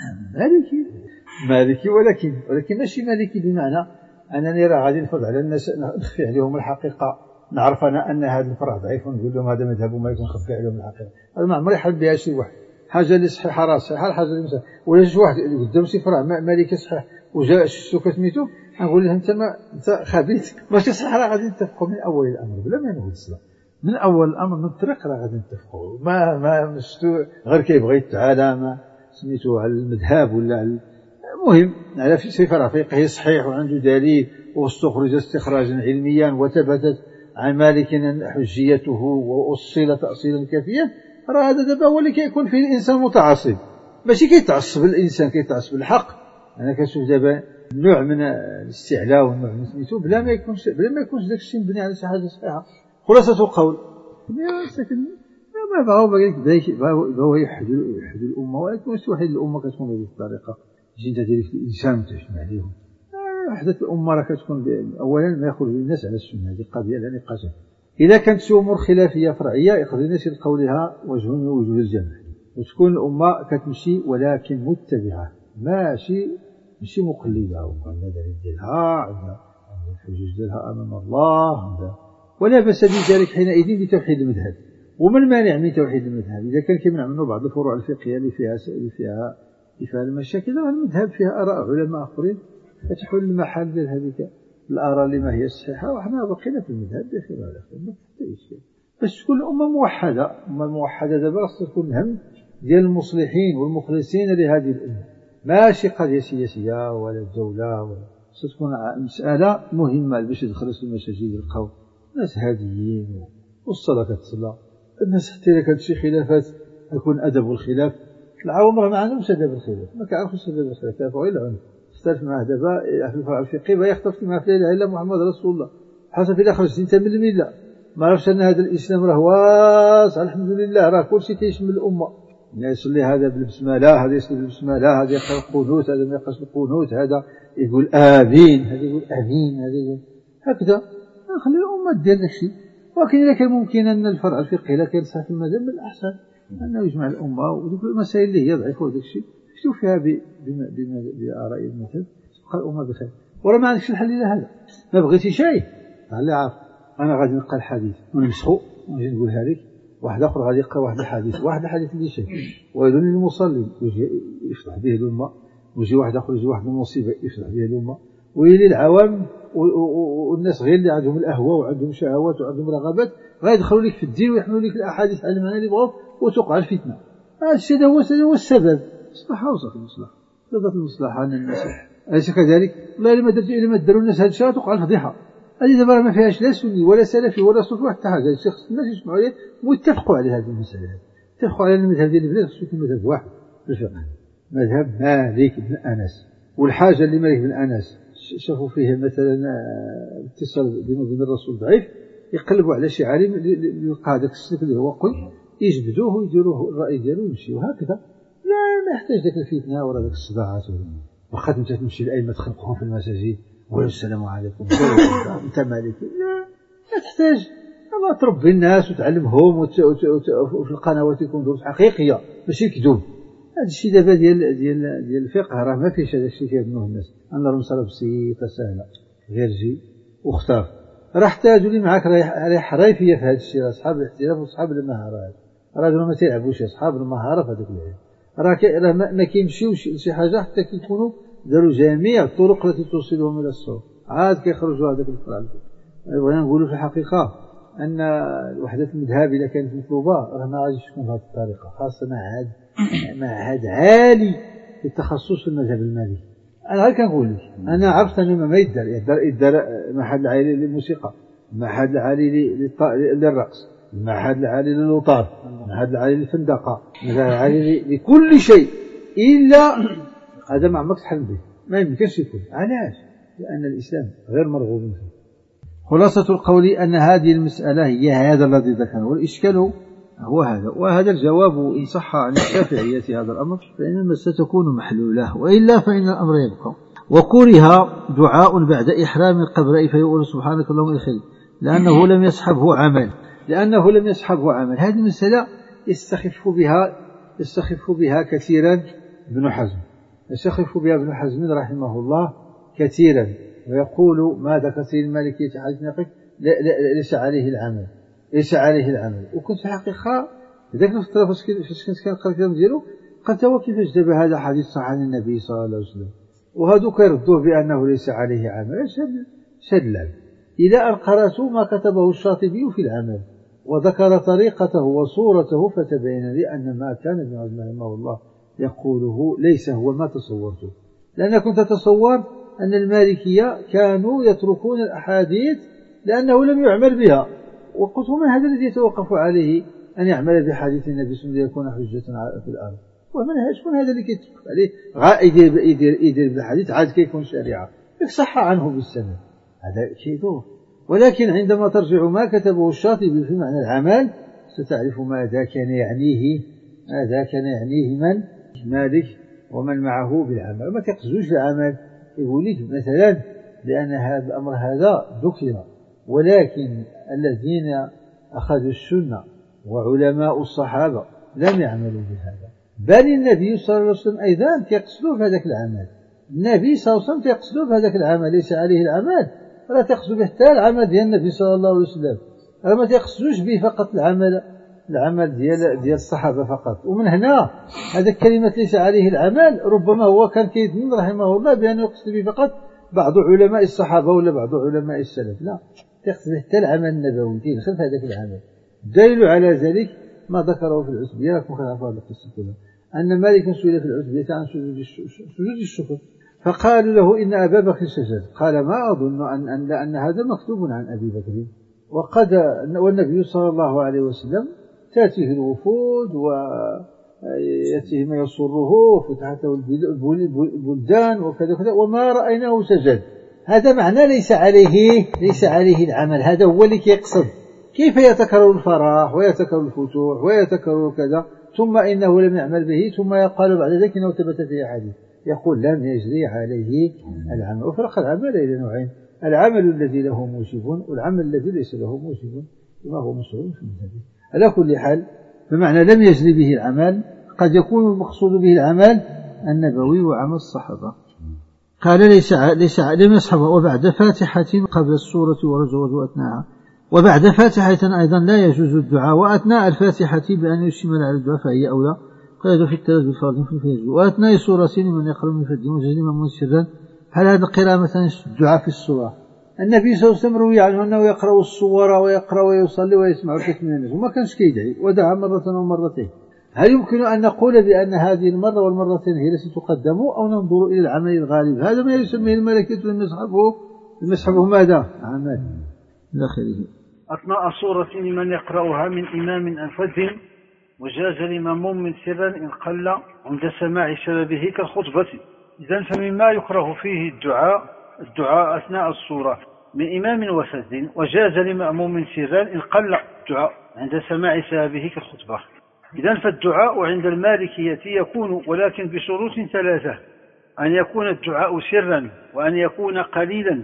مالكي ولكن ماشي مالكي بمعنى انني راه غادي نفرض على الناس نخفي عليهم الحقيقه. نعرف انا ان هذا الفرع ضعيف ونقول لهم هذا مذهب وما يكون خفي عليهم الحقيقه. هذا ما عمري حل بها شي واحد. حاجه اللي صحيحه راه صحيحه، الحاجه اللي مثلا ولا شي واحد قدام شي فرع مالكي صحيح وجاء شتو سميتو نقول له انت خبيث ماشي صح. راه غادي نتفقوا من اول الامر بلا ما نقول الصلاه من اول الامر من الطريق راه غادي نتفقوا. ما شتو غير كيبغي يتعالى ما سميتو على المذهب ولا على المهم على في فرع فقهي صحيح وعنده دليل واستخرج استخراجا علميا وثبتت عن مالك حجيته واصل تاصيلا كافيا. راه هذا دابا هو اللي كيكون فيه الانسان متعصب، ماشي كيتعصب الانسان كيتعصب الحق. انا كنشوف دابا نوع من الاستعلاء والنوع من سميتو بلا ما يكونش داك الشيء مبني على شي حاجه صحيحه. خلاصه القول ساكن ما بغاو يحدوا الامه، ولكن ماشي واحد الامه كتكون بهذه الطريقه تجي انت دير في الانسان وتجمع عليهم. وحده الامه راه كتكون اولا ما يخرج الناس على السنه، هذه قضيه لا نقاش. اذا كانت شي امور خلافيه فرعيه يقدر الناس يلقاو لها وجه من وجوه الجمع، وتكون الامه كتمشي ولكن متبعه ماشي مقلده وعندها دليل ديالها، عندها الحجج ديالها امام الله عندها. ولا باس بذلك حينئذ بتوحيد المذهب. وما المانع من توحيد المذهب؟ اذا كان كيمنع منه بعض الفروع الفقهيه اللي فيها المشاكل، المذهب فيها اراء علماء اخرين كتحل المحل ديال هذيك الاراء اللي ما هي صحيحه، وحنا باقيين في المذهب بخير على خير ما حتى شيء. باش تكون الامه موحده. الامه الموحده دابا خصها تكون الهم ديال المصلحين والمخلصين لهذه الامه، ماشي قضيه سياسيه ولا الدوله ولا تكون مساله مهمه باش يدخلوا في المساجد يلقاو ناس هاديين والصلاه كتصلى الناس. حتى اذا كانت شي خلافات يكون ادب الخلاف. العوام راه ما عندهمش ادب الخلاف، ما كيعرفوش ادب الخلاف، كيعرفوا غير العنف. اختلف معاه دابا في الفرع الفقهي بغا يختلف معاه في لا اله الا محمد رسول الله، حسب اذا خرجت انت من المله ما عرفش ان هذا الاسلام راه واسع الحمد لله، راه كلشي كيشمل الامه. يصلي هذا بالبسمله، هذا يصلي بالبسمله، هذا يقرا القنوت، هذا ما يقراش القنوت، هذا يقول امين، هذا يقول امين، هذا يقول هكذا. خلي الامه دير داك الشيء. ولكن اذا كان ممكن ان الفرع الفقهي لا كينصح في المذهب من الاحسن انه يجمع الامه، وديك المسائل اللي هي ضعيفه وداك الشيء شوف فيها باراء المذهب تبقى الامه بخير. وراه ما عندكش الحل الا هذا. ما بغيتي شيء تعال عارف انا غادي نلقى الحديث ونمسحو ونجي نقولها لك. واحد اخر غادي يقرا واحد الحديث اللي شاف ويل للمصلي ويجي يشرح به الامه، ويجي واحد اخر يجي واحد المصيبه يشرح به الامه، ويل للعوام والناس غير اللي عندهم الاهواء وعندهم شهوات وعندهم رغبات غيدخلوا لك في الدين ويحملوا لك الاحاديث على المعنى اللي بغاو وتوقع الفتنه. هذا الشيء هو السبب. مصلحه وصف المصلحه تضاف المصلحه عن الناس. أليس كذلك؟ والله إلا ما داروا الناس هذا الشيء توقع الفضيحه. هذه دابا ما فيهاش لا سني ولا سلفي ولا صوفي حتى حاجه. الشخص الناس يسمعوا عليه ويتفقوا على هذه المساله، اتفقوا على المذهب ديال البلاد خصو يكون مذهب واحد في الفقه، مذهب مالك بن انس. والحاجه اللي مالك بن انس شافوا فيها مثلا اتصال بينه وبين الرسول ضعيف، يقلبوا على شي عالم يلقى هذاك السلك اللي هو قل يجبدوه ويديروه الراي ديالو ويمشي. وهكذا لا يحتاج ذاك الفتنه ولا ذاك الصداعات. واخا انت تمشي الائمه تخنقهم في المساجد ولا السلام عليكم انت مالك، لا تحتاج. الله تربي الناس وتعلمهم وفي القنوات يكون دروس حقيقية ماشي كذوب. هذا الشيء دابا ديال الفقه راه ما فيش هذا الشيء كيبنوه الناس، أن المسألة بسيطة سهلة غير جي واختار. راه حتى هادو اللي معاك راه حرايفية في هذا الشيء، راه صحاب الاحتراف وصحاب المهارات، راه ما تيلعبوش صحاب المهارة في هذاك العلم. راه ما كيمشيوش لشي حاجة حتى كيكونوا داروا جميع الطرق التي توصلهم إلى الصواب، عاد كيخرجوا هذاك الفرع. بغينا نقولوا في الحقيقة أن الوحدة المذهب إذا كانت مطلوبة راه ما غاديش تكون بهذه الطريقة، خاصة معهد عالي في التخصص في المذهب المالكي. أنا غير كنقول لك، أنا عرفت أن ما يدار المعهد العالي للموسيقى، المعهد العالي للرقص، المعهد العالي للوطار، المعهد العالي للفندقة، المعهد العالي لكل شيء، إلا هذا ما عمرك تحلم به، ما يمكنش يكون. علاش؟ لأن الإسلام غير مرغوب فيه. خلاصة القول أن هذه المسألة هي هذا الذي ذكره، والإشكال هو هذا، وهذا الجواب إن صح عن الشافعية هذا الأمر فإن المسألة تكون محلولة، وإلا فإن الأمر يبقى. وكره دعاء بعد إحرام القبر فيقول سبحانك اللهم إلخير لأنه لم يصحبه عمل. هذه المسألة يستخف بها كثيرا ابن حزم رحمه الله كثيرا، ويقول ماذا كثير المالكية حديث نقف ليس عليه العمل. وكنت في الحقيقة ذاك الفترة فاش كنت كنقرا الكلام ديالو قلت هو كيفاش دابا هذا حديث صح عن النبي صلى الله عليه وسلم وهذو كيردوه بأنه ليس عليه عمل. شدلل إلى أن قرأت ما كتبه الشاطبي في العمل وذكر طريقته وصورته، فتبين لي أن ما كان ابن حزم رحمه الله يقوله ليس هو ما تصورته، لأن كنت أتصور أن المالكية كانوا يتركون الأحاديث لأنه لم يعمل بها، وقلت من هذا الذي يتوقف عليه أن يعمل بحديث النبي صلى الله عليه وسلم ليكون حجة في الأرض؟ شكون هذا اللي كيتوقف عليه يدير بالحديث عاد كيكون شريعة صح عنه بالسند؟ هذا شيء دور. ولكن عندما ترجع ما كتبه الشاطبي في معنى العمل ستعرف ماذا كان يعنيه من مالك ومن معه بالعمل. ما تقصدوش العمل يقول لك مثلا لأن هذا الأمر هذا ذكر، ولكن الذين أخذوا السنة وعلماء الصحابة لم يعملوا بهذا، بل النبي صلى الله عليه وسلم أيضا يقصدوا بهذاك العمل. النبي صلى الله عليه وسلم يقصدوا بهذاك العمل، ليس عليه العمل ولا تقصدوا به حتى العمل ديال النبي صلى الله عليه وسلم، ما تقصدوش به فقط العمل ديال الصحابة فقط. ومن هنا هذا كلمة ليس عليه العمل ربما هو كان كيظن رحمه الله بأنه يقصد به فقط بعض علماء الصحابة ولا بعض علماء السلف، لا، تقصد حتى العمل النبوي يدخل في هذاك العمل. دليل على ذلك ما ذكره في العتبية، لكم خلافة هذا القصة كلها، أن مالك سئل في العتبية عن سجود الشكر فقالوا له إن أبا بكر سجد، قال ما أظن أن هذا مكتوب عن أبي بكر، والنبي صلى الله عليه وسلم تأتيه الوفود ويأتيه ما يسره فتحته البلدان وكذا كذا وما رأيناه سجد. هذا معنى ليس عليه العمل، هذا هو اللي يقصد. كيف يتكرر الفرح ويتكرر الفتوح ويتكرر كذا ثم إنه لم يعمل به، ثم يقال بعد ذلك إنه ثبت في حديث، يقول لم يجري عليه العمل. وفرق العمل إلى نوعين، العمل الذي له موجب والعمل الذي ليس له موجب وما هو مشروع في المذهب. على كل حال بمعنى لم يجري به العمل قد يكون المقصود به العمل النبوي وعمل الصحابة. قال ليس لم يصحبه وبعد فاتحة قبل السورة ورجوز وأثناءها، وبعد فاتحة أيضا لا يجوز الدعاء، وأثناء الفاتحة بأن يشمل على الدعاء فهي أولى، قيد في الثلاث بالفرض في الفجر، وأثناء سورتين من يقرأ من فجر وجزم من سرا. هل هذا قراءة مثلا الدعاء في السورة؟ النبي صلى الله عليه وسلم روي عنه أنه يقرأ السور ويقرأ ويصلي ويسمع كثير من الناس وما كانش كيدعي ودعا مرة ومرتين. هل يمكن أن نقول بأن هذه المرة والمرتين هي التي تقدم أو ننظر إلى العمل الغالب؟ هذا ما يسميه الملكة المسحبه ماذا؟ عمل إلى آخره. أثناء صورة من يقرأها من إمام أنفذ وجاز لمأموم من سرا إن قل عند سماع سببه كالخطبة. إذن فمما يكره فيه الدعاء أثناء الصورة من إمام وفذ وجاز لمأموم من سرا إن قل الدعاء عند سماع سببه كالخطبة. إذن فالدعاء عند المالكية يكون ولكن بشروط ثلاثة: أن يكون الدعاء سرا، وأن يكون قليلا،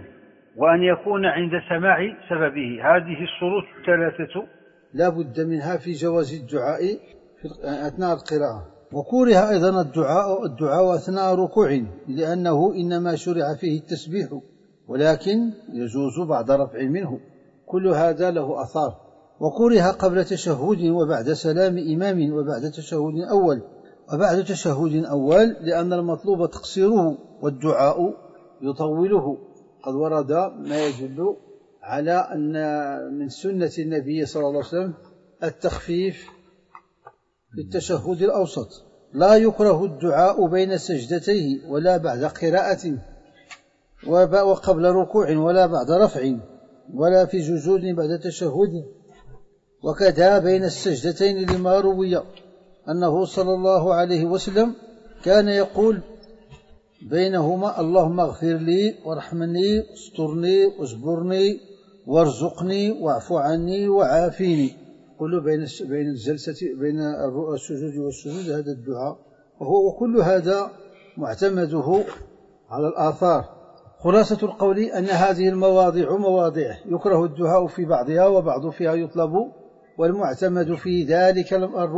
وأن يكون عند سماع سببه. هذه الشروط الثلاثة لا بد منها في جواز الدعاء أثناء القراءة. وكره أيضا الدعاء أثناء ركوع، لأنه إنما شرع فيه التسبيح، ولكن يجوز بعد رفع منه. كل هذا له أثار. وكره قبل تشهد وبعد سلام إمام وبعد تشهد أول لأن المطلوب تقصيره والدعاء يطوله. قد ورد ما يدل على أن من سنة النبي صلى الله عليه وسلم التخفيف في التشهد الأوسط. لا يكره الدعاء بين سجدتيه ولا بعد قراءة وقبل ركوع ولا بعد رفع ولا في جزود بعد تشهد، وكذا بين السجدتين لما روي أنه صلى الله عليه وسلم كان يقول بينهما اللهم اغفر لي وارحمني واسترني واجبرني وارزقني واعف عني وعافيني. كل بين الجلسة بين السجود والسجود هذا الدعاء، وكل هذا معتمده على الآثار. خلاصة القول أن هذه المواضع مواضع يكره الدعاء في بعضها وبعض فيها يطلب، والمعتمد في ذلك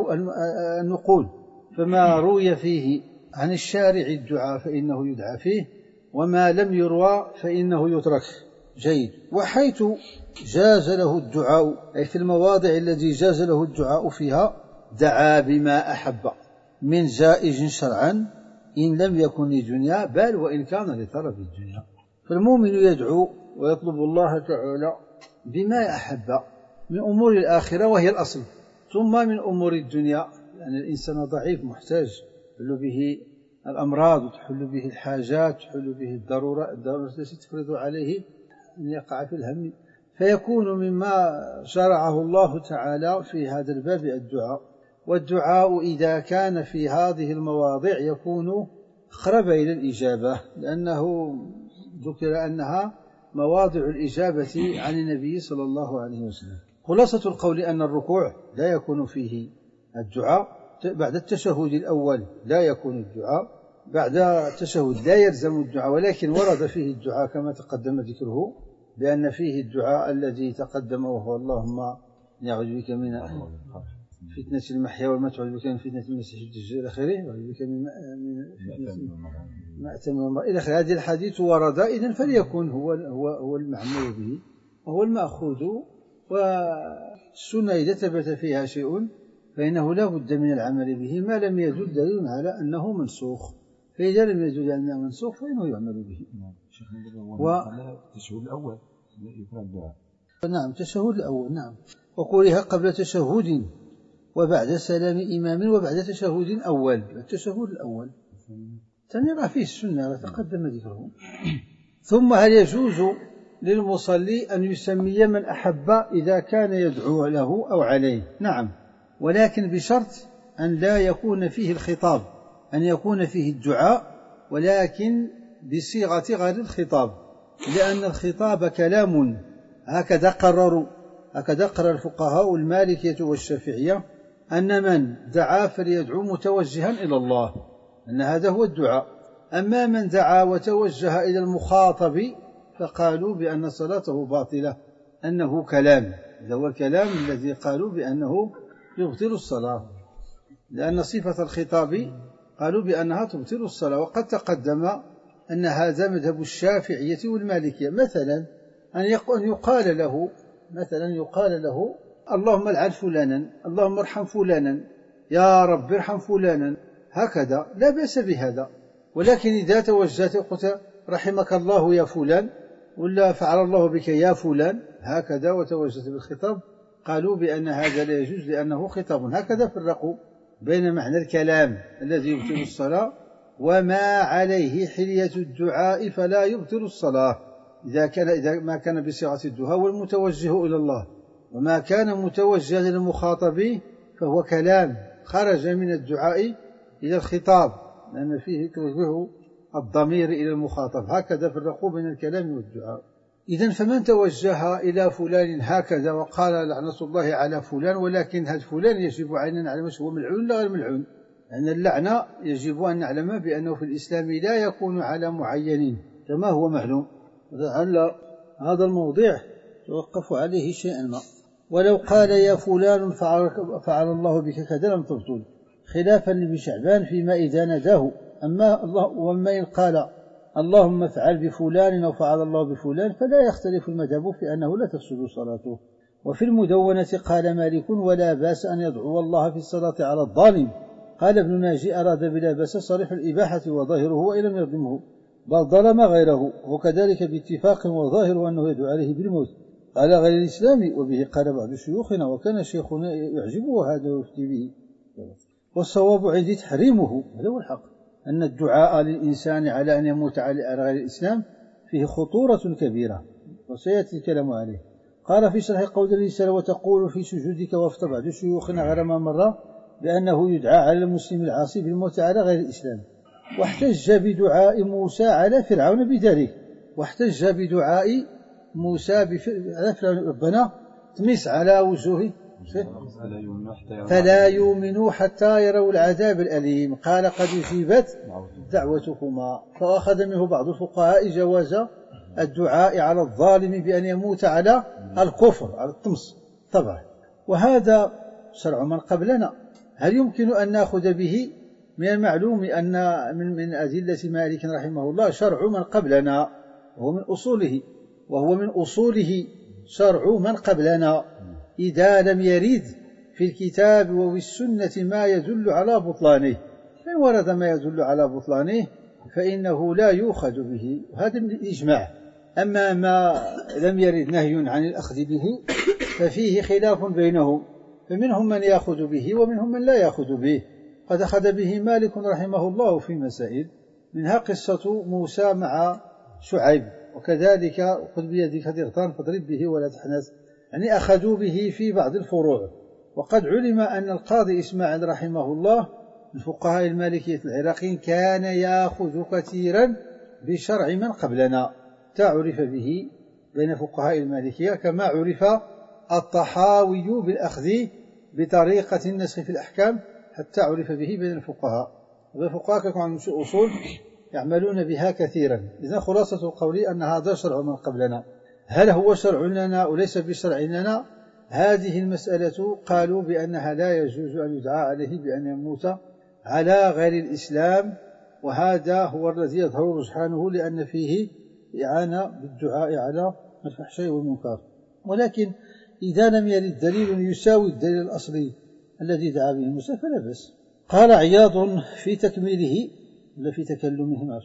النقول، فما روي فيه عن الشارع الدعاء فإنه يدعى فيه، وما لم يروى فإنه يترك. جيد. وحيث جاز له الدعاء، أي في المواضع التي جاز له الدعاء فيها، دعا بما أحب من زائج شرعا إن لم يكن لدنيا بل وإن كان لطلب الدنيا. فالمؤمن يدعو ويطلب الله تعالى بما أحب من أمور الآخرة وهي الأصل، ثم من أمور الدنيا، لأن الإنسان ضعيف محتاج تحل به الأمراض وتحل به الحاجات تحل به الضرورة التي تفرض عليه أن يقع في الهم، فيكون مما شرعه الله تعالى في هذا الباب الدعاء. والدعاء إذا كان في هذه المواضع يكون أقرب إلى الإجابة، لأنه ذكر أنها مواضع الإجابة عن النبي صلى الله عليه وسلم. خلاصة القول أن الركوع لا يكون فيه الدعاء، بعد التشهد الأول لا يكون الدعاء، بعد التشهد لا يلزم الدعاء، ولكن ورد فيه الدعاء كما تقدم ذكره، بأن فيه الدعاء الذي تقدم وهو اللهم نعوذ بك من فتنة المحيا والممات وأعوذ بك من فتنة المسيح الدجال إلى آخره، وأعوذ بك من فتنة مأتم والمرء إلى آخره. هذه الحديث ورد، إذن فليكن هو المعمول به وهو المأخوذ. والسنة إذا ثبت فيها شيء فإنه لا بد من العمل به ما لم يدل دليل على أنه منسوخ، فإذا لم يدل على أنه منسوخ فإنه يعمل به. التشهد الأول يكون الدعاء. نعم، التشهد الأول. نعم. وكره قبل تشهد وبعد سلام إمام وبعد تشهد أول. التشهد الأول تنرى فيه السنة وتقدم ذكره. ثم هل يجوز للمصلي أن يسمي من أحب إذا كان يدعو له أو عليه؟ نعم، ولكن بشرط أن لا يكون فيه الخطاب، أن يكون فيه الدعاء ولكن بصيغة غير الخطاب، لأن الخطاب كلام. هكذا قرر الفقهاء المالكية والشافعية أن من دعا فليدعو متوجها إلى الله، أن هذا هو الدعاء. أما من دعا وتوجه إلى المخاطب فقالوا بأن صلاته باطلة، أنه كلام. هذا هو الكلام الذي قالوا بأنه يبطل الصلاة، لأن صفة الخطاب قالوا بأنها تبطل الصلاة. وقد تقدم أن هذا مذهب الشافعية والمالكية. مثلا أن يقال له اللهم العن فلانا، اللهم ارحم فلانا، يا رب ارحم فلانا، هكذا لا بأس بهذا. ولكن إذا توجهت قلت رحمك الله يا فلان، ولا فعل الله بك يا فلان، هكذا وتوجهت بالخطاب، قالوا بأن هذا لا يجوز لأنه خطاب. هكذا فرقوا بين معنى الكلام الذي يبطل الصلاة وما عليه حلية الدعاء فلا يبطل الصلاة، إذا ما كان بصيغة الدعاء والمتوجه إلى الله، وما كان متوجها للمخاطب فهو كلام خرج من الدعاء إلى الخطاب، لأن فيه توجه الضمير إلى المخاطب. هكذا فرقوا بين الكلام والدعاء. إذن فمن توجه إلى فلان هكذا وقال لعنة الله على فلان، ولكن هذا فلان يجب علينا أن نعلم هو ملعون لا غير ملعون، لأن اللعنة يجب أن نعلم بأنه في الإسلام لا يكون على معينين كما هو معلوم. لعل هذا الموضع توقف عليه شيئا ما. ولو قال يا فلان فعل الله بك كذا لم تبطل، خلافا لابن شعبان فيما إذا نداه. وأما إن قال اللهم افعل بفلان أو فعل الله بفلان فلا يختلف المذهب في أنه لا تفسد صلاته. وفي المدونة قال مالك ولا بأس أن يدعو الله في الصلاة على الظالم. قال ابن ناجي أراد بلا بأس صريح الإباحة وظاهره وإن لم يظلمه بل ظلم غيره، وكذلك باتفاق وظاهره أنه يدعو عليه بالموت على غير الإسلام. وبه قال بعض شيوخنا وكان شيخنا يعجبه هذا ويفتي به. والصواب عندي تحريمه، هذا هو الحق، أن الدعاء للإنسان على أن يموت على غير الإسلام فيه خطورة كبيرة وسيأتي الكلام عليه. قال في شرح قول الرسالة وتقول في سجودك وافت بعض شيوخنا غير ما مر بأنه يدعى على المسلم العاصي بالموت على غير الإسلام. واحتج بدعاء موسى على فرعون بذلك، واحتج بدعاء موسى على فرعون ربنا تمس على وجوه فلا يؤمنوا حتى يروا العذاب الأليم. قال قد أجيبت دعوتكما. فأخذ منه بعض الفقهاء جواز الدعاء على الظالم بأن يموت على الكفر على الطمس طبعا، وهذا شرع من قبلنا. هل يمكن أن نأخذ به؟ من المعلوم أن من أدلة مالك رحمه الله شرع من قبلنا، وهو من أصوله شرع من قبلنا إذا لم يرد في الكتاب وفي السنة ما يدل على بطلانه. فإن ورد ما يدل على بطلانه فإنه لا يؤخذ به، وهذا من الإجماع. أما ما لم يرد نهي عن الأخذ به ففيه خلاف بينهم، فمنهم من يأخذ به ومنهم من لا يأخذ به. قد أخذ به مالك رحمه الله في مسائل، منها قصة موسى مع شعيب، وكذلك خذ بيدك ضغطان فاضرب به ولا تحنث، يعني أخذوا به في بعض الفروع. وقد علم أن القاضي إسماعيل رحمه الله من فقهاء المالكية العراقيين كان يأخذ كثيرا بشرع من قبلنا، تعرف به بين فقهاء المالكية كما عرف الطحاوي بالأخذ بطريقة النسخ في الأحكام، حتى عرف به بين الفقهاء. والفقهاء كانوا عندهم أصول يعملون بها كثيرا. إذن خلاصة القول أن هذا شرع من قبلنا. هل هو شرع لنا وليس بشرع لنا؟ هذه المسألة قالوا بأنها لا يجوز أن يدعى عليه بأن يموت على غير الإسلام، وهذا هو الذي يظهر رجحانه لأن فيه إعانة بالدعاء على الفحشاء والمنكر. ولكن إذا لم يرد دليل يساوي الدليل الأصلي الذي دعا به موسى فلا بأس. قال عياض في تكميله ولا في تكلمه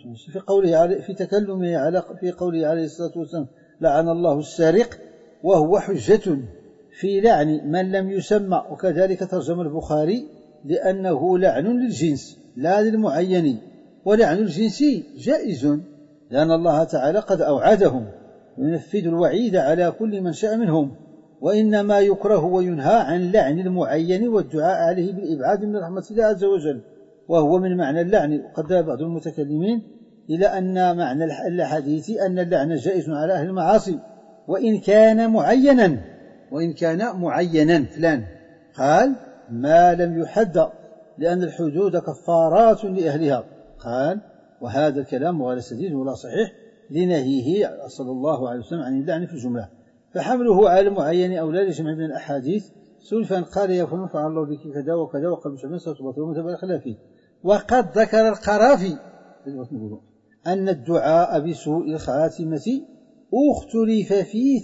في قوله عليه الصلاة والسلام لعن الله السارق، وهو حجة في لعن من لم يسمى. وكذلك ترجم البخاري لأنه لعن للجنس لا للمعين، ولعن الجنس جائز لأن الله تعالى قد أوعدهم وينفذ الوعيد على كل من شاء منهم، وإنما يكره وينهى عن لعن المعين والدعاء عليه بالإبعاد من رحمة الله عز وجل، وهو من معنى اللعن. وقد ذهب بعض المتكلمين إلى أن معنى الحديث أن اللعن جائز على أهل المعاصي وإن كان معينا فلان. قال ما لم يحد لأن الحدود كفارات لأهلها. قال وهذا الكلام ولا سديد ولا صحيح لنهيه صلى الله عليه وسلم عن اللعن في الجملة، فحمله على المعين أولى لجمع من الأحاديث. سلفا قال يا فلان فعل الله بك كذا وكذا وقد بشمس وتبطل ومتبع خلافه. وقد ذكر القرافي أن الدعاء بسوء الخاتمة اختلف في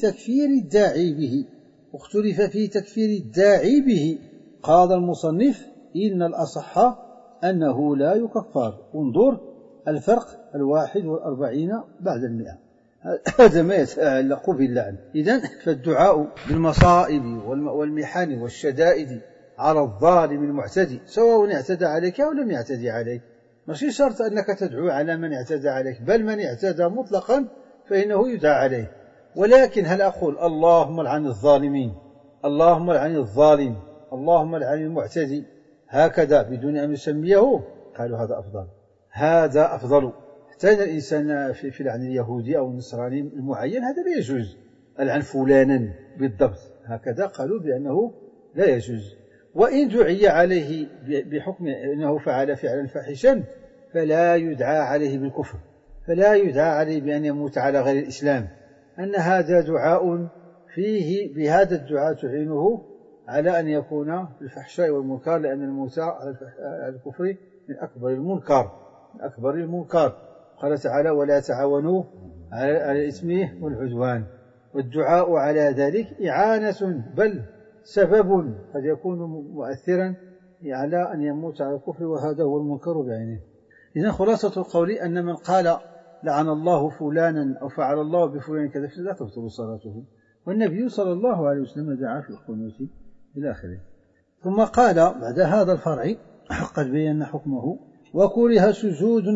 تكفير الداعي به. قال المصنف إن الأصح أنه لا يكفر. انظر الفرق 41 بعد 100. هذا ما يتعلق باللعن. إذن فالدعاء بالمصائب والمحن والشدائد على الظالم المعتدي سواء اعتدى عليك أو لم يعتدي عليك، ماشي شرط أنك تدعو على من اعتدى عليك، بل من اعتدى مطلقا فإنه يدعى عليه. ولكن هل أقول اللهم لعن الظالمين، اللهم لعن الظالم، اللهم لعن المعتدي هكذا بدون أن يسميه؟ قالوا هذا أفضل. حتى الإنسان في لعن اليهودي أو النصراني المعين هذا لا يجوز. العن فلانا بالضبط هكذا قالوا بأنه لا يجوز. وإن دعي عليه بحكم أنه فعل فعلا فاحشا فلا يدعى عليه بالكفر، فلا يدعى عليه بأن يموت على غير الإسلام، أن هذا دعاء فيه بهذا الدعاء تعينه على أن يكون في الفحشاء والمنكر، لأن الموت على الكفر من أكبر المنكر. قال تعالى ولا تعاونوا على الإثم والعدوان. والدعاء على ذلك إعانة بل سبب قد يكون مؤثرا على أن يموت على الكفر، وهذا هو المنكر بعينه. إذن خلاصة القول أن من قال لعن الله فلانا أو فعل الله بفلان كذا لا تبطل صلاته، والنبي صلى الله عليه وسلم دعا في القنوت إلى آخره. ثم قال بعد هذا الفرع قد بينا حكمه وكره سجود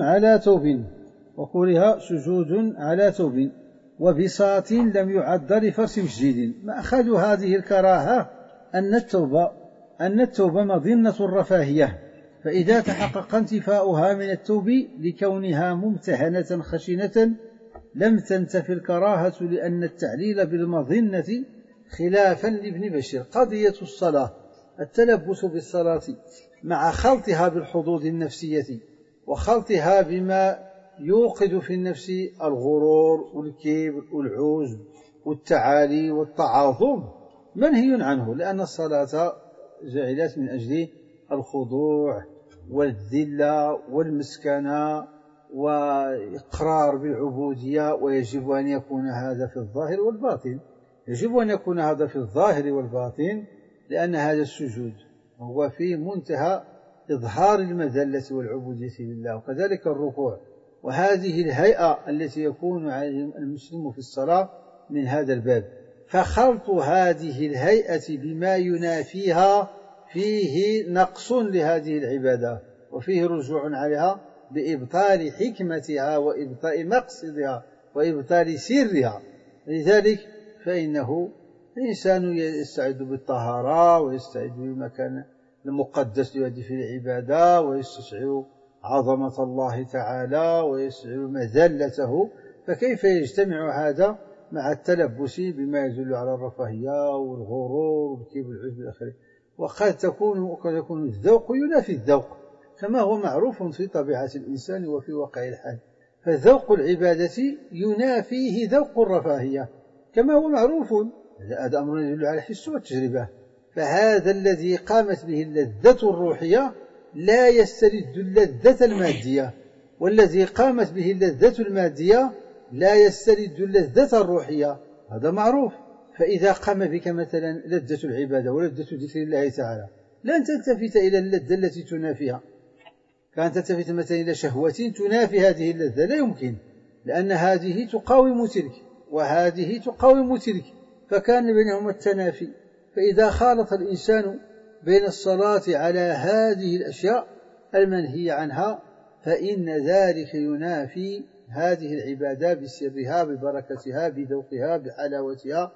على توب وبساط لم يعد لفرس مسجد. مأخذ هذه الكراهة أن التوب مظنة الرفاهية، فإذا تحقق انتفاؤها من التوب لكونها ممتهنة خشنة لم تنتفي الكراهة، لأن التعليل بالمظنة خلافا لابن بشير. قضية الصلاة التلبس بالصلاة مع خلطها بالحظوظ النفسية وخلطها بما يوقد في النفس الغرور والكبر والعجب والتعالي والتعاظم منهي عنه، لأن الصلاة جعلت من أجل الخضوع والذلة والمسكنة وإقرار بالعبودية، ويجب أن يكون هذا في الظاهر والباطن، لأن هذا السجود هو في منتهى إظهار المذلة والعبودية لله، وكذلك الركوع. وهذه الهيئة التي يكون عليه المسلم في الصلاة من هذا الباب، فخلط هذه الهيئة بما ينافيها فيه نقص لهذه العبادة، وفيه رجوع عليها بإبطال حكمتها وإبطال مقصدها وإبطال سرها. لذلك فإنه الإنسان يستعد بالطهارة ويستعد بالمكان المقدس ليؤدي فيه العبادة، ويستشعر عظمة الله تعالى ويستشعر مذلته، فكيف يجتمع هذا مع التلبس بما يدل على الرفاهية والغرور والكبر والعجب والآخره؟ وقد يكون الذوق ينافي الذوق كما هو معروف في طبيعة الإنسان وفي واقع الحال، فذوق العبادة ينافيه ذوق الرفاهية كما هو معروف. هذا أمر يدل على الحس والتجربة. فهذا الذي قامت به اللذة الروحية لا يسترد اللذة المادية، والذي قامت به اللذة المادية لا يسترد اللذة الروحية، هذا معروف. فإذا قام بك مثلا لذة العبادة ولذة ذكر الله تعالى لن تلتفت إلى اللذة التي تنافيها، كأن تلتفت مثلا إلى شهوة تنافي هذه اللذة، لا يمكن، لأن هذه تقاوم تلك وهذه تقاوم تلك، فكان بينهما التنافي. فإذا خالط الإنسان بين الصلاة على هذه الأشياء المنهي عنها فإن ذلك ينافي هذه العبادة بسرها ببركتها بذوقها بحلاوتها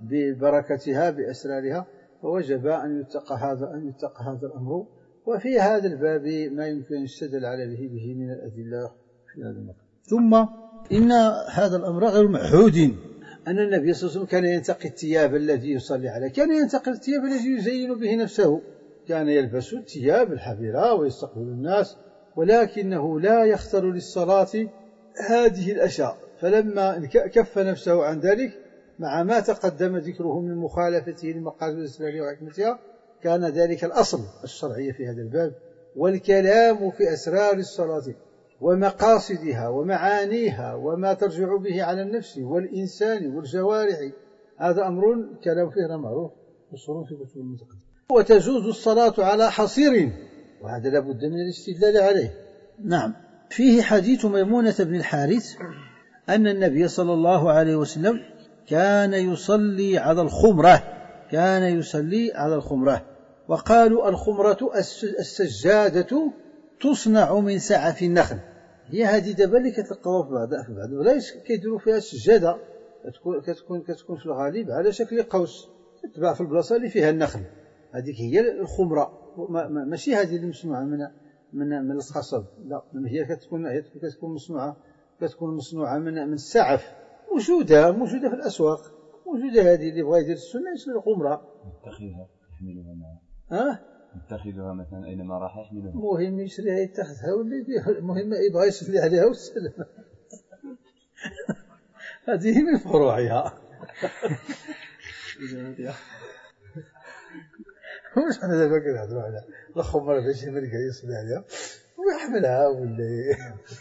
ببركتها بأسرارها، فوجب أن يتقى هذا الأمر. وفي هذا الباب ما يمكن أن يستدل على به من الأدلة في هذا المقام. ثم إن هذا الأمر غير معهود، أن النبي صلى الله عليه وسلم كان ينتقي الثياب الذي يصلي عليه، كان ينتقي الثياب الذي يزين به نفسه، كان يلبس الثياب الحبيرة ويستقبل الناس، ولكنه لا يختار للصلاة هذه الأشياء. فلما كف نفسه عن ذلك مع ما تقدم ذكره من مخالفته لمقاصد الإسلام وحكمتها، كان ذلك الأصل الشرعي في هذا الباب. والكلام في أسرار الصلاة ومقاصدها ومعانيها وما ترجع به على النفس والإنسان والجوارح، هذا أمر كلام فيه معروف مشهور في كتب المتقدمة. وتجوز الصلاة على حصير، وهذا لابد من الاستدلال عليه. نعم، فيه حديث ميمونة بن الحارث أن النبي صلى الله عليه وسلم كان يصلي على الخمرة، وقالوا الخمرة السجادة تصنع من سعف النخل. هي هذه دابا اللي كتلقاوها في بعض البلايص كيديروا فيها السجادة، كتكون في الغالب على شكل قوس تتباع في البلاصة اللي فيها النخل، هذيك هي الخمرة. ماشي هذه اللي مصنوعة من الخصب، لا، هي كتكون مصنوعة من السعف، موجودة في الأسواق، موجودة. هذه اللي بغا يدير السنة يشري الخمرة، يتخذها مثلا أينما راح يحملها، مهم يشريها يتخذها ولا يبيعها، المهم يبغى يصلي عليها والسلام. هذه من فروعها. واش حنا دابا كنهضروا على الخمره باش الملك يصلي عليها ويحملها ولا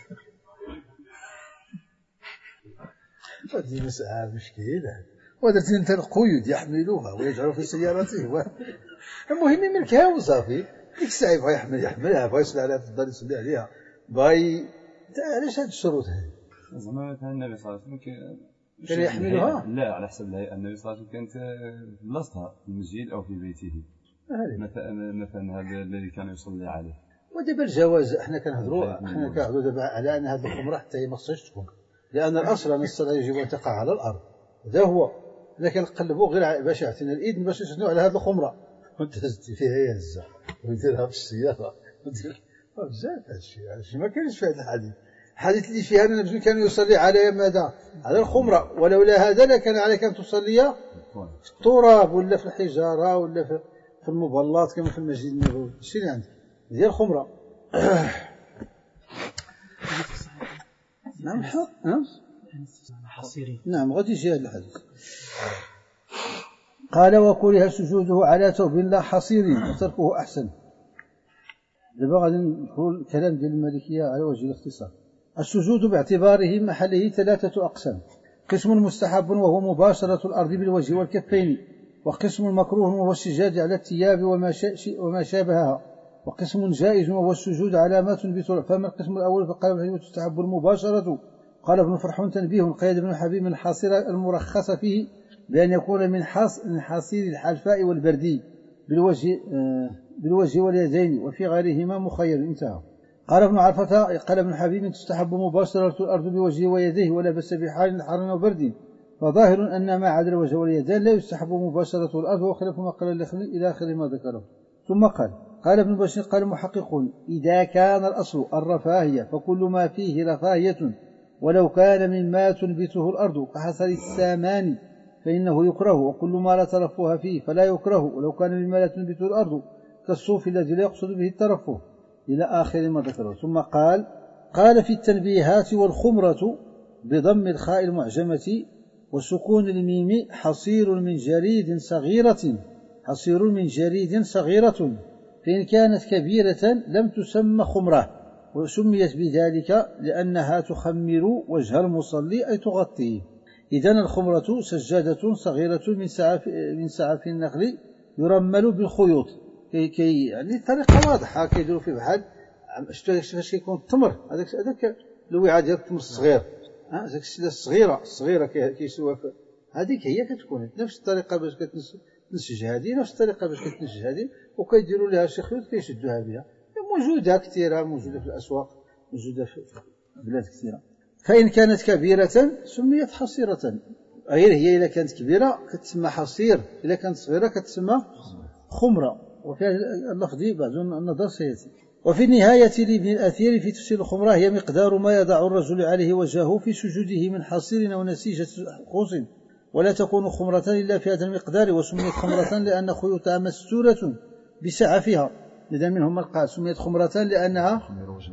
هذه مسألة مشكلة. ودرت انت القيود يحملوها ويجعلوا في سيارته. المهم ملكها وصافي. ديك الساعه بغا يحملها بغا يصلي عليها تفضل يصلي عليها باي. علاش هاد الشروط هذه؟ زعما مثلا النبي صلى الله عليه وسلم كان يحملها؟ لا على حسب الهيئة. النبي صلى الله عليه وسلم كانت في بلاصتها في المسجد أو في بيته مثلا هذا الذي كان يصلي عليه. ودابا الجواز احنا كنهضروا دابا على ان هذه الخمره حتى هي ما خصهاش تكون، لان الاصل ان الصلاه يجب ان تقع على الارض. هذا هو. الا كنقلبوا غير باش يعطينا الاذن باش نشنو على هذه الخمره وانت هزتي فيها هي هزه وديرها في السياره بزاف. هادشي ما كاينش في هذا الحديث. الحديث اللي فيها ان النبي كان يصلي على ماذا؟ على الخمره. ولولا هذا لكان عليك ان تصلي في التراب ولا في الحجاره ولا في المبلط كما في المسجد النبوي. الشيء اللي عندك ديال الخمره. نعم حصيرين. نعم غادي يجي هذا الحديث. قال وكره سجوده على ثوب لا حصير وتركه احسن. دابا غادي ندخلوا الكلام ديال المالكيه على وجه الاختصار. السجود باعتباره محله ثلاثه اقسام: قسم مستحب وهو مباشره الارض بالوجه والكفين، وقسم مكروه وهو السجاد على الثياب وما شابهها، وقسم جائز وهو السجود على ما تنبت. فما القسم الاول فقال تستحب المباشره. قال ابن فرحون تنبيه: قيد ابن حبيب من حاصر المرخص فيه بأن يكون من حاصير الحلفاء والبردي بالوجه واليدين، وفي غيرهما مخير. انتهى. قال ابن عرفة: قال ابن حبيب: تستحب مباشرة الأرض بوجهه ويديه ولا بأس بحال حر وبرد. فظاهر أن ما عدا الوجه واليدين لا يستحب مباشرة الأرض، وخلاف ما قال الأخري إلى آخر ما ذكره. ثم قال ابن بشير: قال محققون: إذا كان الأصل الرفاهية فكل ما فيه رفاهية ولو كان مما تنبته الأرض كحصر السامان فإنه يكره، وكل ما لا ترفه فيه فلا يكره ولو كان مما لا تنبته الأرض كالصوف الذي لا يقصد به الترفه، إلى آخر ما ذكره. ثم قال في التنبيهات: والخمرة بضم الخاء المعجمة وسكون الميم حصير من جريد صغيرة، فإن كانت كبيرة لم تسمى خمرة، وسميت بذلك لأنها تخمر وجه المصلي أي تغطيه. إذن الخمرة سجادة صغيرة من سعف النخل يرمل بالخيوط، يعني طريقة واضحة كيديروا فيه بحال فاش كيكون التمر هذاك الوعاء ديال التمر الصغير، هذاك الصغيرة كيسوى هذيك هي كتكون نفس الطريقة باش كتنسج هذه، نفس الطريقة باش كتنسج هذه، وكيديروا لها شي خيوط كيشدوها بها. موجودة كثيرة، موجودة في الأسواق، موجودة في بلاد كثيرة. فإن كانت كبيرة سميت حصيرة، غير هي إذا كانت كبيرة كتسمى حصير، إذا كانت صغيرة كتسمى خمرة. وفي اللفظ بعض النظر سيأتي. وفي النهاية لابن الأثير في تفسير الخمرة: هي مقدار ما يضع الرجل عليه وجهه في سجوده من حصير أو نسيجة خوص، ولا تكون خمرة إلا في هذا المقدار. وسميت خمرة لأن خيوطها مستورة بسعفها، إذا منهم من قال سميت خمرة لأنها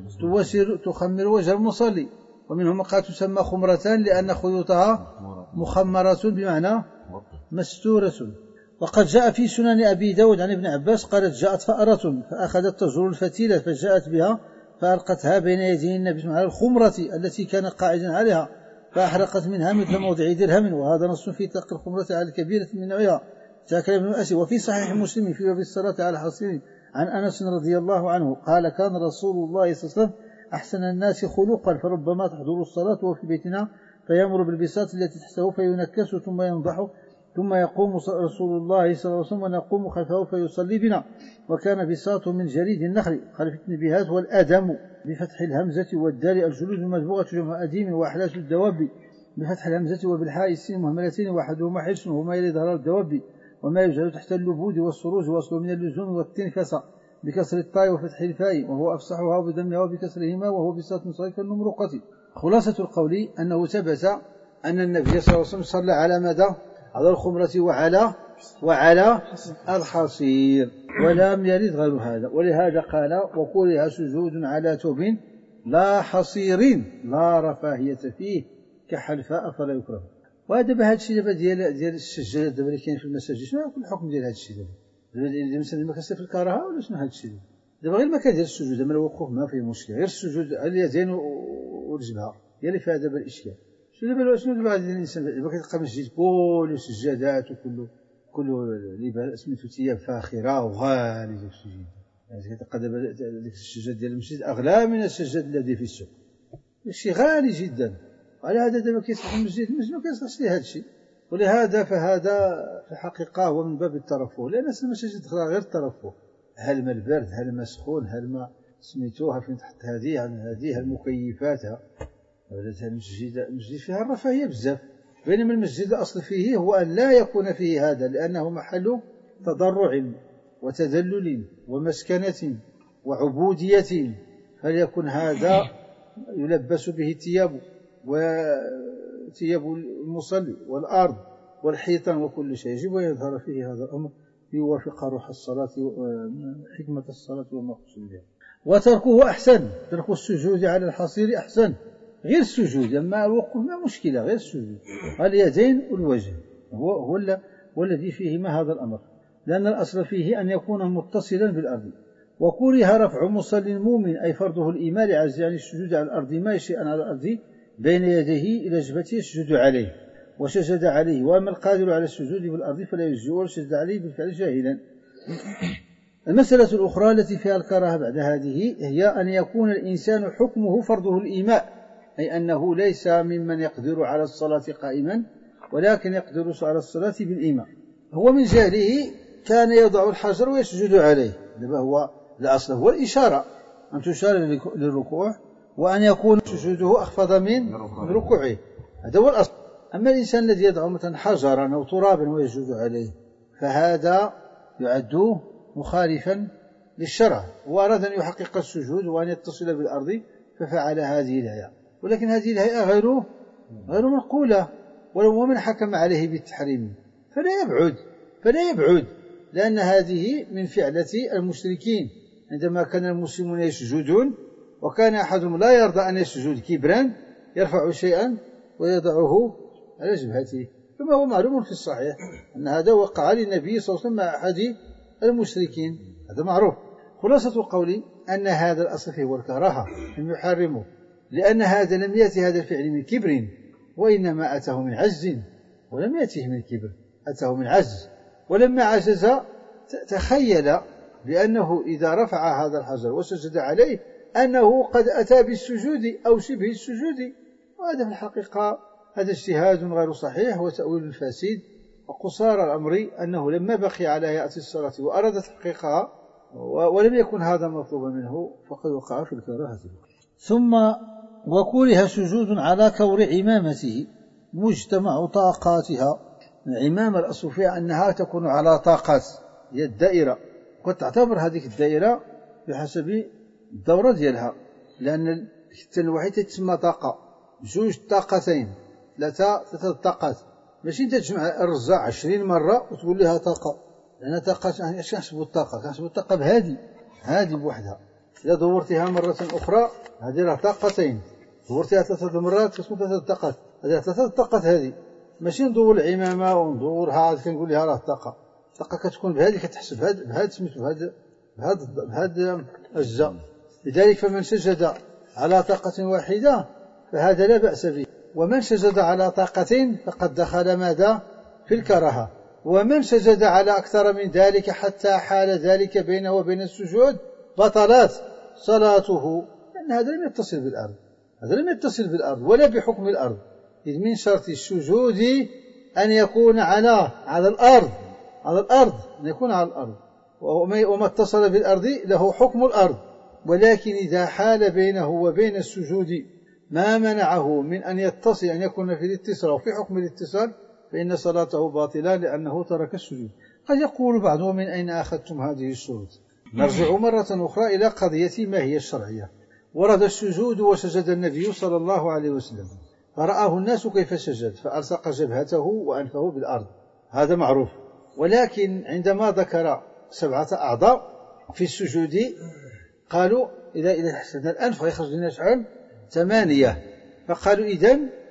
تخمر وجه المصلي، ومنهم من قال تسمى خمرة لأن خيوطها مخمرة بمعنى مستورة. وقد جاء في سنن أبي داود عن ابن عباس قالت: جاءت فأرة فأخذت تجر الفتيلة فجاءت بها فألقتها بين يدي النبي على الخمرة التي كان قاعدا عليها فأحرقت منها مثل موضع درهم. وهذا نص في تلك الخمرة على الكبيرة من نوعها. ذكر ابن أسي. وفي صحيح مسلم في باب الصلاة على الحصير عن أنس رضي الله عنه قال: كان رسول الله صلى الله عليه وسلم أحسن الناس خلقا، فربما تحضر الصلاة وفي بيتنا فيمر بالبساط التي تحته فينكس ثم ينضح، ثم يقوم رسول الله صلى الله عليه وسلم ونقوم خلفه فيصلي بنا. وكان بساطه من جريد النخل. خلف التنبيهات: والأدم بفتح الهمزة والدال الجلود المدبوغة جمع أديم وأحلاس الدواب بفتح الهمزة وبالحاء السين مهملتين واحدهما حلس وهما يلي ظهر الدواب، وما يجعل تحت اللبود والسروج واصل من اللزوم والتنفسة بكسر الطاء وفتح الفاء، وهو أفصحها وبدمها وبكسرهما، وهو بساط صغير كالنمرقة. خلاصة القول أنه ثبت أن النبي صلى الله عليه وسلم صلى على مدى على الخمرة وعلى الحصير، ولم يرد غير هذا. ولهذا قال: وكره سجود على ثوب لا حصير لا رفاهية فيه كحلفاء فلا يكره. وهذا بهذا الشيء دابا ديال السجادات دابا اللي كاين في المساجد، شنو هو الحكم ديال هذا الشيء دابا مثلا ما كنصير في الكراهه ولا شنو هذا الشيء دابا غير المكان ديال السجود دابا الوقوف ما فيه مشكل، غير السجود على اليدين والجبهه هي اللي فيها دابا الاشكال. شنو دابا غادي الانسان دابا كيلقى مسجد كله سجادات وكله لباس سميتو ثياب فاخره وغالي داك الشيء، يعني كتلقى دابا ديك السجاد ديال المسجد اغلى من السجاد الذي في السوق، الشيء غالي جدا. على هذا دابا كيصلح المسجد ما كيصلحش ليه هذا الشيء. ولهذا فهذا في الحقيقه هو من باب الترفه، لان المساجد دخلها غير الترفه، هل ما البرد، هل ما سخون، هل ما سميتوها فين تحط هذه المكيفات. المسجد فيها الرفاهيه بزاف، بينما المسجد الاصل فيه هو ان لا يكون فيه هذا، لانه محل تضرع وتذلل ومسكنه وعبوديه، فليكن هذا يلبس به الثياب وثياب المصلي والارض والحيطان وكل شيء. يجب ان يظهر فيه هذا الامر ليوافق روح الصلاه وحكمه الصلاه والمقصود بها. وتركه احسن، ترك السجود على الحصير احسن، غير السجود، اما الوقوف ما مشكله، غير السجود اليدين والوجه هو الذي فيهما هذا الامر، لان الاصل فيه ان يكون متصلا بالارض. وكره رفع مصلي مؤمن اي فرضه الايمان لعجز عن السجود على الارض ما شيئا على الارض بين يديه الى جبهته يسجد عليه وسجد عليه، واما القادر على السجود بالارض فلا يسجد ولا سجد عليه بالفعل جاهلا. المسألة الأخرى التي فيها الكراهة بعد هذه هي أن يكون الإنسان حكمه فرضه الإيماء، أي أنه ليس ممن يقدر على الصلاة قائما ولكن يقدر على الصلاة بالإيماء. هو من جهله كان يضع الحجر ويسجد عليه، هو الأصل هو الإشارة، أن تشار للركوع وأن يكون سجوده أخفض من ركوعه، هذا هو الأصل. أما الإنسان الذي يضع مثلا حجرا أو ترابا ويسجد عليه فهذا يعد مخالفا للشرع، وأراد أن يحقق السجود وأن يتصل بالأرض ففعل هذه الهيئة، ولكن هذه الهيئة غير معقولة، ولو من حكم عليه بالتحريم فلا يبعد، لأن هذه من فعلة المشركين عندما كان المسلمون يسجدون وكان أحدهم لا يرضى أن يسجد كبرا يرفع شيئا ويضعه على جبهته، كما هو معلوم في الصحيح أن هذا وقع للنبي صلى الله عليه وسلم مع أحد المشركين، هذا معروف. خلاصة قولي أن هذا الأصل فيه هو الكراهة لم يحرمه، لأن هذا لم يأتي هذا الفعل من كبر، وإنما أتاه من عجز، ولم يأته من كبر، أتاه من عجز، ولما عجز تخيل بأنه إذا رفع هذا الحجر وسجد عليه أنه قد أتى بالسجود أو شبه السجود، وهذا في الحقيقة هذا اجتهاد غير صحيح وتأويل فاسد. وقصار الأمر أنه لما بقي على هيئة الصلاة وأراد تحقيقها ولم يكن هذا مطلوبا منه فقد وقع في الكراهة. ثم وكره سجود على كور عمامته مجتمع طاقاتها. العمامة الأصل فيها أنها تكون على طاقات، هي الدائرة، قد تعتبر هذه الدائرة بحسب الدورة ديالها، لأن الحتة الوحيدة تسمى طاقة، جوج طاقتين، ثلاثة طاقات، ماشي انت تجمع الرزع 20 مرة وتقول لها طاقة، لأن طاقة اش كنحسبوا الطاقة؟ كنحسبوا الطاقة هذه بوحدها، إذا دورتها مرة أخرى هذه راه طاقتين، دورتها 3 مرات كتكون 3 طاقات، هذه 3 طاقات، هذه ماشي ندور العمامة وندورها كنقول لها راه طاقة كتكون بهذه، كتحسب بهذا سميتو بهذا الأجزاء. لذلك فمن سجد على طاقة واحدة فهذا لا بأس به، ومن سجد على طاقة فقد دخل ماذا في الكراهة، ومن سجد على أكثر من ذلك حتى حال ذلك بينه وبين السجود بطلت صلاته، لأن هذا لم يتصل بالأرض ولا بحكم الأرض، إذ من شرط السجود أن يكون على الأرض، أن يكون على الأرض، وما اتصل بالأرض له حكم الأرض، ولكن إذا حال بينه وبين السجود ما منعه من أن يتصل، أن يكون في الاتصال وفي حكم الاتصال، فإن صلاته باطلة لأنه ترك السجود. قد يقول بعضهم من أين أخذتم هذه الشروط؟ نرجع مرة أخرى إلى قضية ما هي الشرعية. ورد السجود وسجد النبي صلى الله عليه وسلم فرآه الناس كيف سجد فألصق جبهته وأنفه بالأرض، هذا معروف، ولكن عندما ذكر 7 أعضاء في السجود قالوا إذا حسبنا الأنف يخرج لنا شحال 8، فقالوا إذن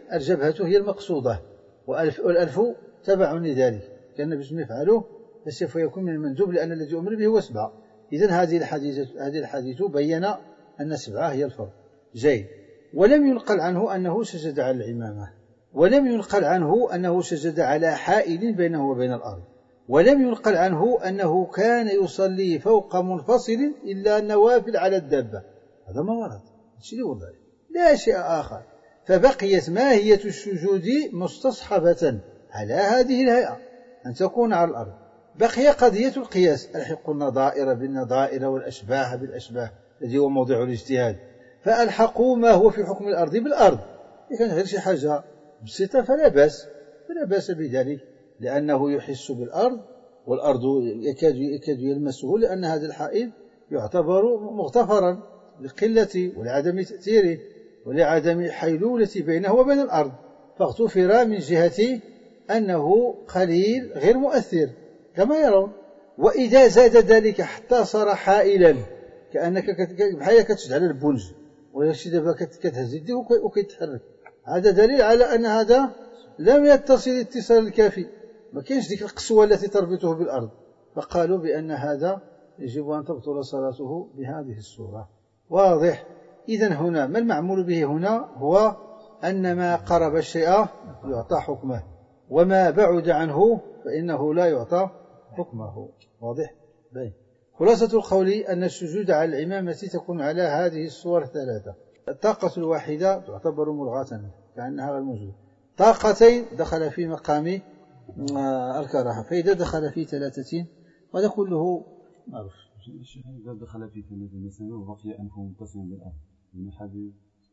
الجبهة هي المقصودة والأنف تبع لذلك، كان النبي يفعله فسوف يكون من المندوب، لأن الذي أمر به هو 7. إذن هذه الحديث بين أن 7 هي الفرض. جيد. ولم ينقل عنه أنه سجد على العمامة، ولم ينقل عنه أنه سجد على حائل بينه وبين الأرض، ولم ينقل عنه أنه كان يصلي فوق منفصل إلا النوافل على الدابة. هذا ما ورد، لا شيء آخر. فبقيت ماهية السجود مستصحبة على هذه الهيئة، أن تكون على الأرض. بقي قضية القياس، ألحق النظائر بالنظائر والأشباه بالأشباه الذي هو موضع الاجتهاد، فألحقوا ما هو في حكم الأرض بالأرض. إذا كان غير شي حاجة بسيطة فلا بأس بذلك، لأنه يحس بالأرض، والأرض يكاد يلمسه، لأن هذا الحائل يعتبر مغتفرا لقلة ولعدم تأثيره ولعدم حيلولة بينه وبين الأرض، فاغتفر من جهة أنه قليل غير مؤثر كما يرون. وإذا زاد ذلك حتى صار حائلا، كأنك بحال كتشد على البنج ولا شي دابا كتهز يديه وكيتحرك، هذا دليل على أن هذا لم يتصل الاتصال الكافي، ما كاينش ديك القسوة التي تربطه بالأرض، فقالوا بأن هذا يجب أن تبطل صلاته بهذه الصورة. واضح؟ إذن هنا ما المعمول به هنا هو أن ما قرب الشيء يعطى حكمه، وما بعد عنه فإنه لا يعطى حكمه. واضح؟ باين. خلاصة القول أن السجود على العمامة تكون على هذه الصور 3. الطاقة الواحدة تعتبر ملغاة كأنها غير موجودة. طاقتين دخل في مقام الكراهة، فإذا دخل في 3 وهذا كله معروف. إذا دخل في 3 مثلا وبقي أنفه متصلا بالأرض، ابن حبيب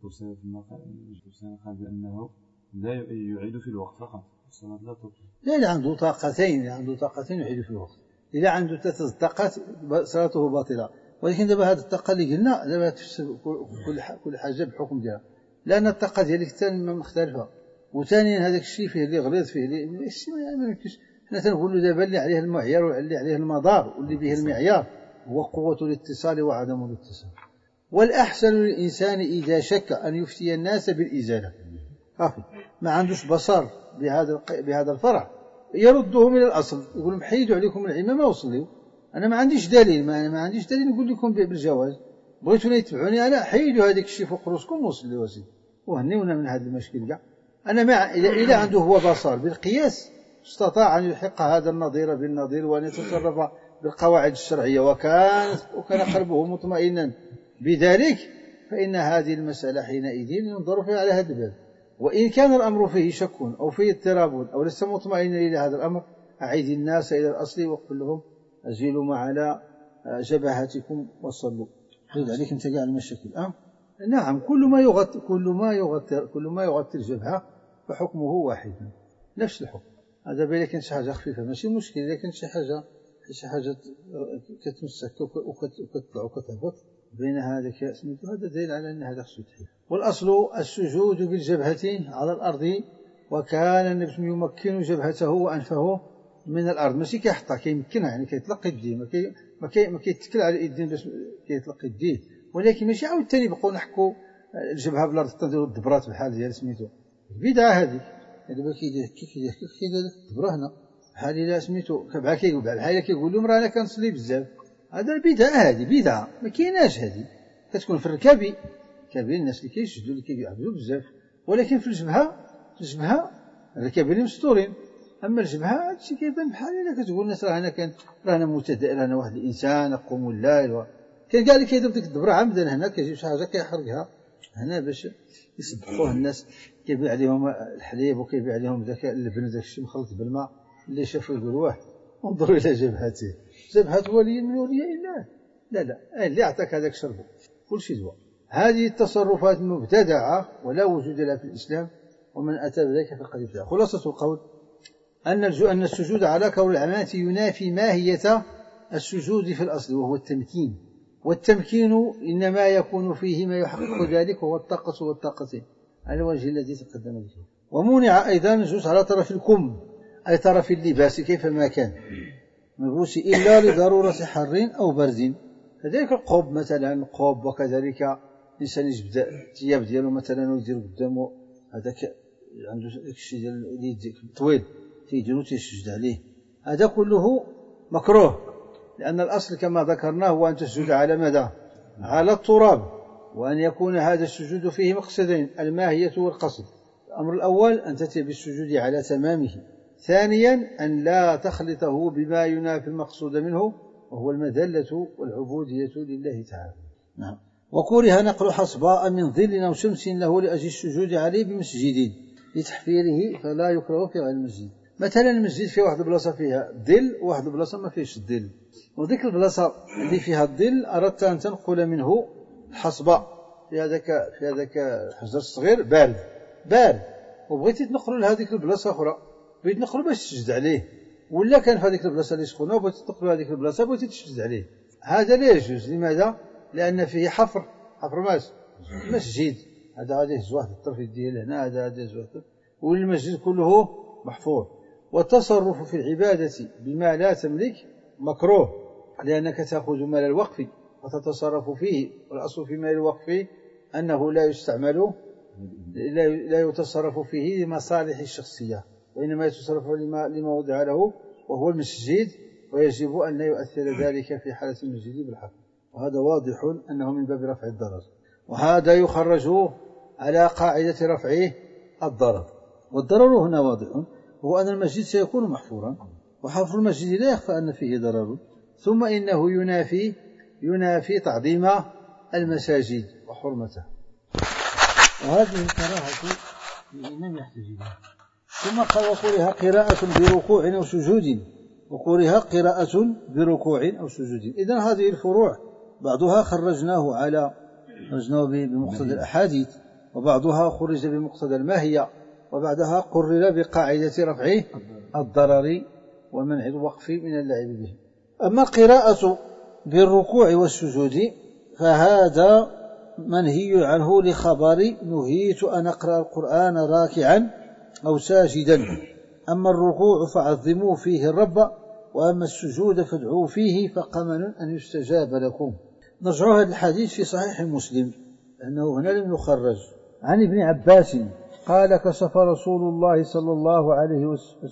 قال بأنه لا يعيد في الوقت فقط، الصلاة لا تبطل. لا عنده طاقتين يعيد في الوقت. إذا عنده 3 طاقات صلاته باطلة. ولكن دابا هذه الطاقة اللي قلنا دابا تفسر كل حاجة بحكم ديالها، لأن الطاقة ديالك ثاني مختلفة، وثانيا هذاك الشيء فيه اللي غليظ فيه اللي الشيء ما يمكنش. حنا تنقولوا دابا اللي عليه المعيار واللي عليه المدار واللي به المعيار هو قوة الاتصال وعدم الاتصال. والأحسن للإنسان إذا شك أن يفتي الناس بالإزالة، ما عندوش بصر بهذا الفرع، يردهم إلى الأصل، يقول لهم حيدوا عليكم العمامة وصلوا، أنا ما عنديش دليل، ما عنديش دليل نقول لكم بالجواز، بغيتوا يتبعوني أنا حيدوا هذاك الشيء فوق رؤوسكم وصلوا وسيدي وهنيونا من هذا المشكل كاع. أنا إذا عنده هو بصر بالقياس استطاع أن يلحق هذا النظير بالنظير وأن يتصرف بالقواعد الشرعية وكان قلبه مطمئنا بذلك، فإن هذه المسألة حينئذ ينظر فيها على هذا الباب. وإن كان الأمر فيه شك أو فيه اضطراب أو لست مطمئنا إلى هذا الأمر، أعيد الناس إلى الأصل وقل لهم أزيلوا ما على جبهتكم وصلوا. خذ عليك أنت قاع المشاكل. نعم، كل ما يغطي الجبهة فحكمه واحد، نفس الحكم. هذا بالك كان شي حاجة خفيفة ماشي مشكل، لكن شي حاجة كتمسك وكتطلع وكتهبط بين هذا سميتو، هذا دليل على أن هذا خصو يتحل. والأصل السجود بالجبهة على الأرض، وكان النبي يمكن جبهته وأنفه من الأرض، ماشي كيحطها كيمكنها، يعني كيطلق يديه، ما كيتكل على اليدين باش كيطلق يديه، ولكن ماشي عاود ثاني بقوا نحكوا الجبهة بالأرض تنديروا الدبرات بحال ديال سميتو البدعة هذه. دابا كيدير الدبرة هنا بحال إلا سميتو بحال كيقول لهم راه أنا كنصلي بزاف، هذا البدعة، هذه بدعة ما كايناش، هذه كتكون في الركابي الناس اللي كيشدوا اللي كيعبدوا بزاف، ولكن في الجبهة الركابي مستورين، أما الجبهة هادشي كيبان بحال إلا كتقول الناس راه أنا متدائر، أنا واحد الإنسان أقوم الليل كاين كاع اللي كيدير ديك الدبرة عمدا هنا، كيجيب شي حاجة كيحرقها هنا باش يصبحوه الناس، كيبيع عليهم الحليب وكيبيع عليهم ذاك اللبن ذاك الشيء مخلط بالماء، اللي شافوا يقولوا واه انظروا إلى جبهته، جبهة ولي من أولياء الله، لا اللي أعطاك هذاك شربه كل شيء دواء. هذه التصرفات مبتدعة ولا وجود لها في الإسلام، ومن أتى بذلك فقد ابتدع. خلاصة القول أن السجود على كور العمامة ينافي ماهية السجود في الأصل، وهو التمكين، والتمكين إنما يكون فيه ما يحقق ذلك، وهو الطاقة والطاقتين على الوجه الذي تقدم به. ومنع أيضا الجلوس على طرف الكم أي طرف اللباس كيفما كان ملبوس إلا لضرورة حر أو برد، كذلك القب مثلا، وكذلك الإنسان يجبد الثياب ديالو مثلا ويدير قدامه هذاك عنده الشيء ديال اليد طويل تيجرو تيسجد عليه، هذا كله مكروه، لأن الأصل كما ذكرنا هو أن تسجد على ماذا؟ على التراب، وأن يكون هذا السجود فيه مقصدين: الماهية والقصد. الأمر الأول أن تأتي بالسجود على تمامه، ثانيا أن لا تخلطه بما ينافي المقصود منه وهو المذلة والعبودية لله تعالى. نعم. وكره نقل حصباء من ظل أو شمس له لأجل السجود عليه بمسجد لتحفيره، فلا يكره في غير المسجد. مثلا المسجد فيه واحد البلاصة فيها ظل وواحد البلاصة ما فيهش الظل، وذيك البلاصة اللي فيها الظل أردت أن تنقل منه حصباء في هذاك الحجر الصغير بارد وبغيتي تنقلوا لهذيك البلاصة أخرى، بغيت تنقلوا باش تسجد عليه، ولا كان في هذيك البلاصة اللي سخونة وبغيتي تنقلوا هذيك البلاصة بغيتي تسجد عليه، هذا لا يجوز. لماذا؟ لأن فيه حفر مسجد، هذا غادي يهز واحد الطرف ديال هنا، هذا غادي يهز واحد، والمسجد كله محفور. والتصرف في العبادة بما لا تملك مكروه، لأنك تأخذ مال الوقف وتتصرف فيه، والأصل في مال الوقف أنه لا يستعمل، لا يتصرف فيه لمصالح الشخصية، وإنما يتصرف لما وضع له وهو المسجد، ويجب أن لا يؤثر ذلك في حالة المسجد بالحق، وهذا واضح أنه من باب رفع الضرر، وهذا يخرج على قاعدة رفع الضرر. والضرر هنا واضح، هو أن المسجد سيكون محفورا، وحفر المسجد لا يخفى أن فيه ضرر، ثم إنه ينافي تعظيم المساجد وحرمته، وهذه الكراهة الإمام يحتج إليها. ثم قال: وكره قراءة بركوع أو سجود، وكره قراءة بركوع أو سجود. إذن هذه الفروع بعضها خرجناه بمقتضى الأحاديث، وبعضها خرج بمقتضى الماهية، وبعدها قرر بقاعدة رفع الضرر ومنع الوقف من اللعب به. أما القراءة بالركوع والسجود فهذا منهي عنه لخبر: نهيت أن أقرأ القرآن راكعا أو ساجدا. أما الركوع فعظموا فيه الرب، وأما السجود فادعوا فيه فقمن أن يستجاب لكم. نرجع هذا الحديث في صحيح مسلم، لأنه هنا لم يخرج. عن ابن عباس قال: كشف رسول الله صلى الله عليه وسلم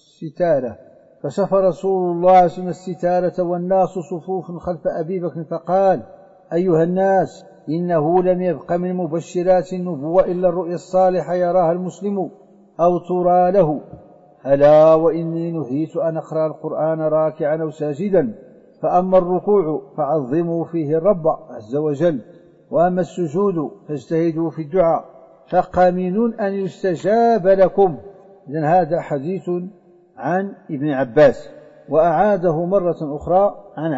الستارة والناس صفوف خلف أبي بكر، فقال: أيها الناس، إنه لم يبق من مبشرات النبوة إلا الرؤيا الصالحة يراها المسلم أو ترى له. ألا وإني نهيت أن أقرأ القرآن راكعا أو ساجدا. فأما الركوع فعظموا فيه الرب عز وجل، وأما السجود فاجتهدوا في الدعاء فقامنون أن يستجاب لكم. إذن هذا حديث عن ابن عباس، وأعاده مرة أخرى عن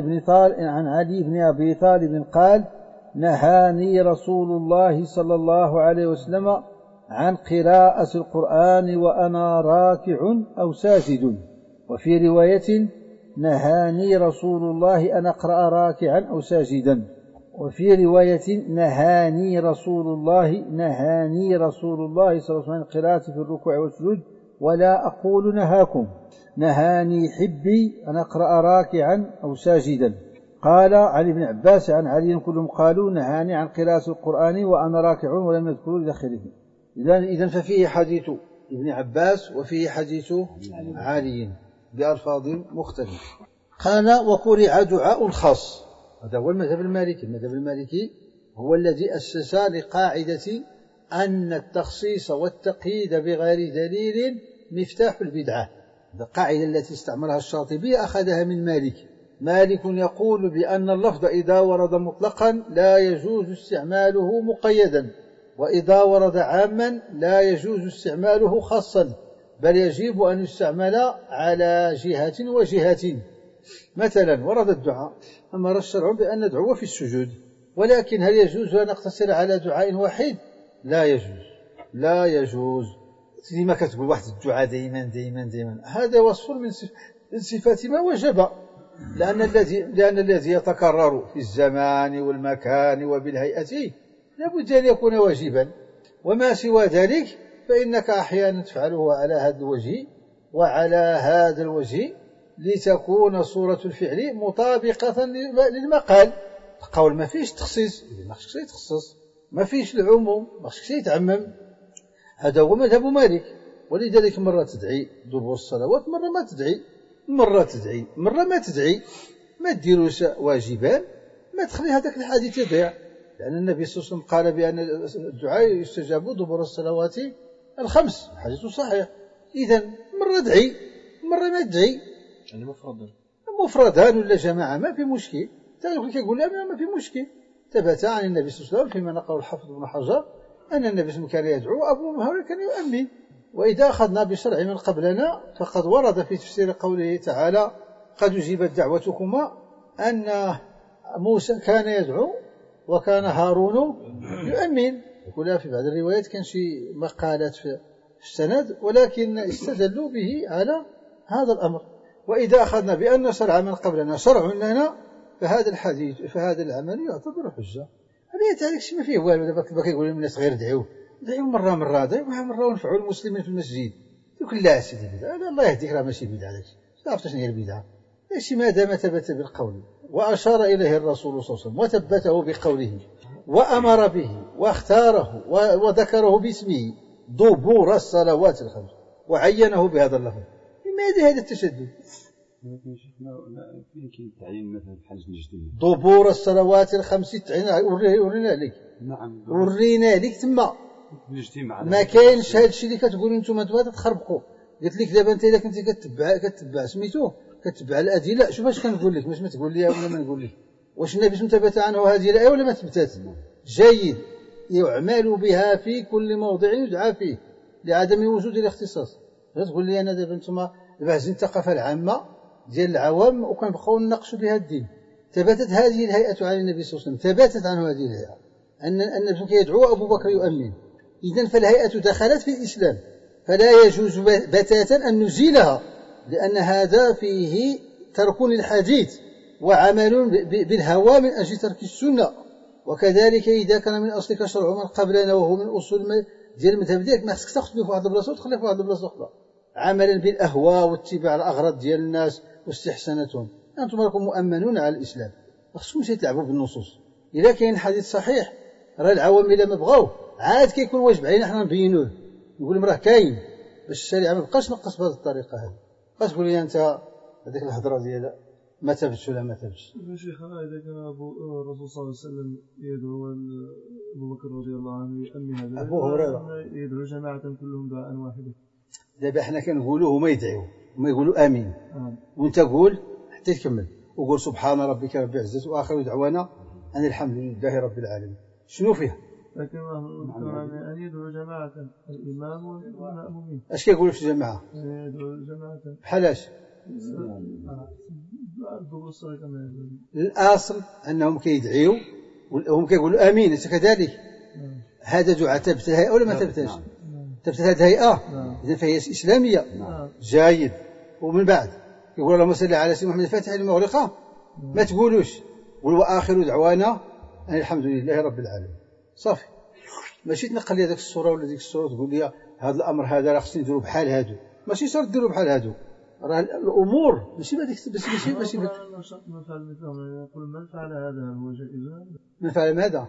علي بن أبي طالب قال: نهاني رسول الله صلى الله عليه وسلم عن قراءة القرآن وأنا راكع أو ساجد. وفي رواية: نهاني رسول الله أن أقرأ راكعا أو ساجدا. وفي رواية: نهاني رسول الله صلى الله عليه وسلم عن قراءة في الركوع والسجود، ولا أقول نهاكم، نهاني حبي أن أقرأ راكعا أو ساجدا. قال عن ابن عباس عن علي كلهم قالوا: نهاني عن قراءة القرآن وأنا راكع، ولم يذكروا لداخله. إذن ففيه حديث ابن عباس وفيه حديث علي بألفاظ مختلفة. قال: وكره دعاء خاص. هذا هو المذهب المالكي. المذهب المالكي هو الذي أسس لقاعدة أن التخصيص والتقييد بغير دليل مفتاح البدعة. القاعدة التي استعملها الشاطبي أخذها من مالك يقول بأن اللفظ إذا ورد مطلقا لا يجوز استعماله مقيدا، وإذا ورد عاما لا يجوز استعماله خاصا، بل يجب أن يستعمل على جهة وجهة. مثلا ورد الدعاء، أمر الشرع بأن ندعو في السجود، ولكن هل يجوز أن نقتصر على دعاء واحد؟ لا يجوز. لما كتقول واحد الدعاء دائما، هذا وصف من صفات ما وجب، لأن الذي يتكرر في الزمان والمكان وبالهيئة لابد أن يكون واجبا، وما سوى ذلك فإنك أحيانا تفعله على هذا الوجه وعلى هذا الوجه لتكون صورة الفعل مطابقة للمقال. القول ما فيش تخصيص، ما فيش العموم، ما فيش يتعمم. هذا هو مذهب مالك. ولذلك مرة تدعي دبر الصلوات، مرة ما تدعي، مرة تدعي مرة ما تدعي، ما ديروش واجبان، ما تخلي هذاك الحديث يضيع، لأن النبي صلى الله عليه وسلم قال بأن الدعاء يستجاب دبر الصلوات الخمس، حديث صحيح. إذن مرة ادعي مرة ما تدعي، يعني مفردان ولا جماعة ما في مشكل. يقول لا ما في مشكل. ثبت عن النبي صلى الله عليه وسلم فيما نقله الحافظ بن حجر أن النبي صلى الله عليه وسلم كان يدعو، أبو هريرة كان يؤمن. وإذا أخذنا بشرع من قبلنا فقد ورد في تفسير قوله تعالى قد أجيبت دعوتكما أن موسى كان يدعو وكان هارون يؤمن. يقول في بعض الروايات كان شي مقالات في السند، ولكن استدلوا به على هذا الأمر. وإذا أخذنا بأن شرع من قبلنا شرع لنا فهذا الحديث فهذا العمل يعتبر حجة. هذا تعرف شي ما فيه والو. دابا كيقول الناس غير دعيو مرة دعيوها مرة ونفعوا المسلمين في المسجد. يقول لا سيدي بدعة، الله يهديك راه ماشي بدعة، لا عرفت شنو هي البدعة، ماشي ما دام ثبت بالقول وأشار إليه الرسول صلى الله عليه وسلم وثبته بقوله وأمر به واختاره وذكره باسمه دبور الصلوات الخمس وعينه بهذا اللفظ. لماذا هذا التشدد؟ يمكن تعيين مثلا بحال نجد دبور الصلوات الخمس ورينا لك. نعم ورينا لك تما ما كاينش هذا الشيء اللي كتقول انتم هذا تخربقوا. قلت لك دابا انت الا كنتي كتبع سميتو كتبع الادله، شوف اش كنقول لك، باش ما تقول لي ولا ما نقول لك. واش النبي ثبت عنه هذه الايه ولا ما ثبتت؟ جيد، يعمل بها في كل موضع يدعى فيه لعدم وجود الاختصاص. تقول لي انا دابا انتم عايزين الثقافه العامه ديال العوام وكنبقاو نناقشوا بها الدين. ثبتت هذه الهيئه عن النبي صلى الله عليه وسلم، ثبتت عنه هذه الهيئه ان النبي يدعو ابو بكر يؤمن. اذن فالهيئه دخلت في الاسلام، فلا يجوز بتاتا ان نزيلها، لان هذا فيه ترك للحديث وعمل بالهوى من اجل ترك السنه. وكذلك اذا كان من اصلك شرع من قبلنا وهو من اصول ديال المذهب ديالك، ما خصك تاخذ في واحد البلاصه وتخليه في واحد البلاصه اخرى عملا بالاهواء واتباع الاغراض ديال الناس واستحساناتهم. انتم راكم مؤمنون على الاسلام، ما خصكمش تلعبوا بالنصوص. اذا كاين حديث صحيح راه العوام الا ما بغاوه عاد كيكون واجب علينا حنا نبينوه، نقول لهم راه كاين، باش الشريعه ما بقاش نقص بهذه الطريقه هذه. باش تقول لي انت هذيك الهضره ديال ما ثبتش ولا ما ثبتش. شيخنا اذا كان الرسول صلى الله عليه وسلم يدعو ابو بكر رضي الله عنه يؤمن هذا، ابو هريره يدعو جماعه كلهم دعاء واحدا. دابا حنا كنقولوا هما يدعيو هما يقولوا امين، وانت قول حتى تكمل وقول سبحان ربك رب العزه واخر دعوانا ان الحمد لله رب العالمين. شنو فيها؟ لكن أن يدعو جماعة الإمام والمأمومين. اش كيقولوا في الجماعة؟ يدعو جماعة بحالاش؟ الأصل أنهم كيدعيو وهم كيقولوا آمين. أنت كذلك هذا دعاء ثبت الهيئة ولا ما ثبتش؟ ثبت هذه الهيئة إذا فهي إسلامية. جيد. ومن بعد يقول اللهم صل على سيدنا محمد الفاتح لما أغلق، ما تقولوش وآخر دعوانا أن الحمد لله رب العالمين. صافي، ماشي تنقل لي هذيك الصوره ولا ديك الصوره تقول لي هذا الامر هذا راه خصني نديرو بحال هادو، ماشي شرط ديرو بحال هادو، راه الامور ماشي بهذيك ماشي من فعل مثلهم يقول من فعل هذا هو جائز. من فعل ماذا؟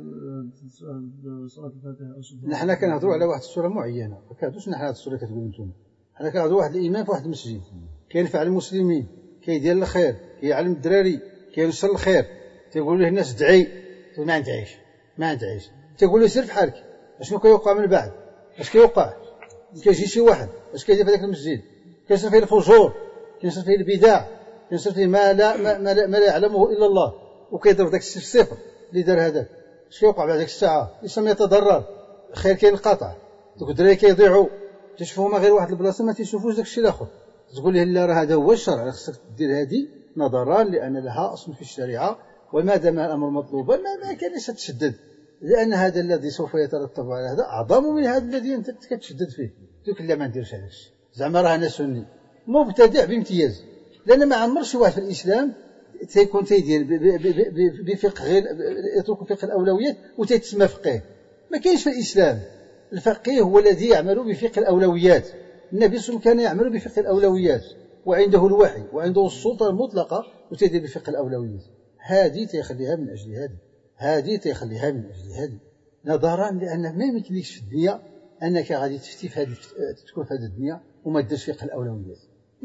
صلاة الفاتحة. نحن كنهضروا على واحد الصوره معينه، ما كنهضروش نحن هذه الصوره كتقولوا انتم. حنا كنهضروا واحد الامام في واحد المسجد كينفع المسلمين، كيدير الخير، كيعلم الدراري، كينشر الخير، تيقول له الناس ادعي، ما ندعيش تقول له سير في حالك. شنو كيوقع من بعد؟ اش كيوقع؟ كيجي شي واحد اش كيدير في هذاك المسجد؟ كيصير فيه الفجور، كيصير فيه البدع، كيصير فيه ما لا يعلمه الا الله، وكيضرب داك الصفر اللي دار هذاك. اش كيوقع بعد ديك الساعه؟ الانسان يتضرر، الخير كينقطع، دوك الدراري كيضيعوا، تشوفوا ما غير واحد البلاصه ما تيشوفوش داك الشيء الاخر. تقول له لا راه هذا هو الشرع، خصك دير هذه نظرا لان لها اصل في الشريعه، وما دام الامر مطلوبا ما كانش تشدد، لأن هذا الذي سوف يترتب على هذا أعظم من هذا الذي أنت كتشدد فيه. تقول لا ما نديرش هذا الشيء، زعما راه أنا سني مبتدع بامتياز، لأن ما عمرش واحد في الإسلام تيكون تيدير بفقه غير يترك فقه الأولويات وتيتسمى فقيه. ما كاينش في الإسلام. الفقيه هو الذي يعمل بفقه الأولويات. النبي صلى الله عليه وسلم كان يعمل بفقه الأولويات، وعنده الوحي وعنده السلطة المطلقة وتيدير بفقه الأولويات. هذه تيخليها من أجل هذه، هذه تيخليها من أجل هذه، نظرا لأن ما يمكنليش في الدنيا أنك غادي تفتي في تكون في هذه الدنيا وما ديرش فقه الأولويات.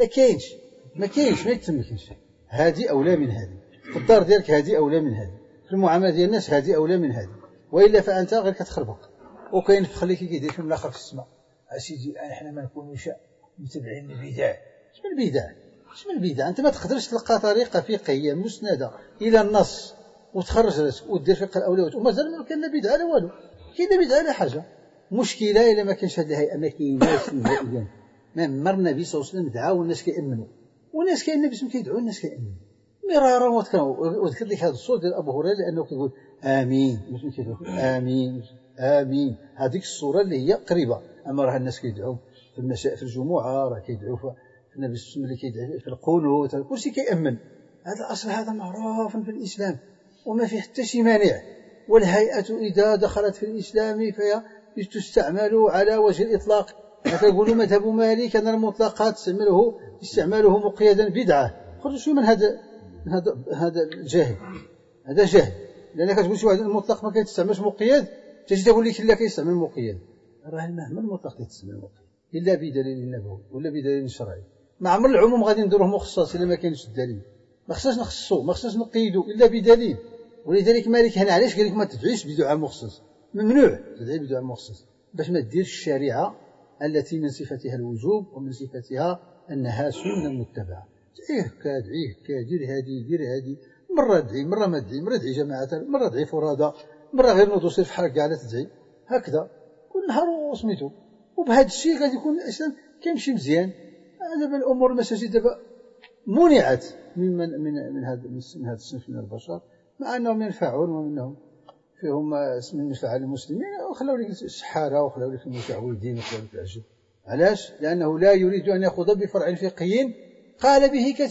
ما كاينش ما يتمكنش. هذه أولى من هذه، في الدار ديالك هذه أولى من هذه، في المعاملة ديال الناس هذه أولى من هذه، وإلا فأنت غير كتخربق. وكاين في خليك كيدير في الآخر في السماء أسيدي احنا ما نكونوش متبعين البدع. شنو البدع؟ أنت ما تقدرش تلقى طريقة فقهية مسندة إلى النص وتخرج راسك ودير فقه الأولويات ومازال ما كاين لا بدعة لا والو، كاين لا بدعة لا حاجة. مشكلة إلا ما كانش هذه الهيئة، ما كايناش نهائيا. ما مر النبي صلى الله عليه وسلم دعا والناس كيأمنوا، والناس كاين النبي كيدعوا الناس كيأمنوا مرارا وتكرارا. وذكر لك هذا الصوت ديال أبو هريرة لأنه كيقول آمين، مش كيقول آمين آمين، هذيك الصورة اللي هي قريبة. أما راه الناس كيدعوا في المساء في الجمعة، راه كيدعوا في النبي صلى الله عليه وسلم اللي كيدعوا في القنوت، كلشي كيأمن. هذا الأصل هذا معروف في الإسلام وما فيه حتى شي مانع. والهيئة إذا دخلت في الإسلام فهي تستعمل على وجه الإطلاق. فيقولوا مذهب مالك أن المطلقات استعماله مقيدا بدعة. خرجوا شوي من هذا الجاهل، هذا جاهل. لأنك تقول شي واحد المطلق ما كيتستعملش مقيد، تجي تقول لك لا كيستعمل مقيد. راه مهما المطلق كيتستعمل مقيد إلا بدليل نبوي ولا بدليل شرعي. ما عمر العموم غادي نديروه مخصص إلا ما كاينش الدليل. ما خصناش نخصصو، ما خصناش نقيدو إلا بدليل. ولذلك مالك هنا علاش قال لك ما تدعيش بدعاء مخصص، ممنوع تدعي بدعاء مخصص، باش ما ديرش الشريعة التي من صفتها الوجوب ومن صفتها أنها سنة متبعة. دعيه دير هذه مرة ادعي مرة ما ادعي، مرة ادعي جماعة، مرة ادعي فرادى، مرة غير نوض وسير في حركة على تدعي هكذا كل نهار وسميتو. وبهذا الشيء غادي يكون الإسلام كيمشي مزيان. دابا الأمور المساجد دابا منعت من هذا الصنف من البشر، مع أنهم ينفعون وأنهم فيهم اسم النفع للمسلمين، وخلاو لك السحارة وخلاو لك المتعودين وخلاو لك العجب. علاش؟ لأنه لا يريد أن يأخذ بفرع فقهي قال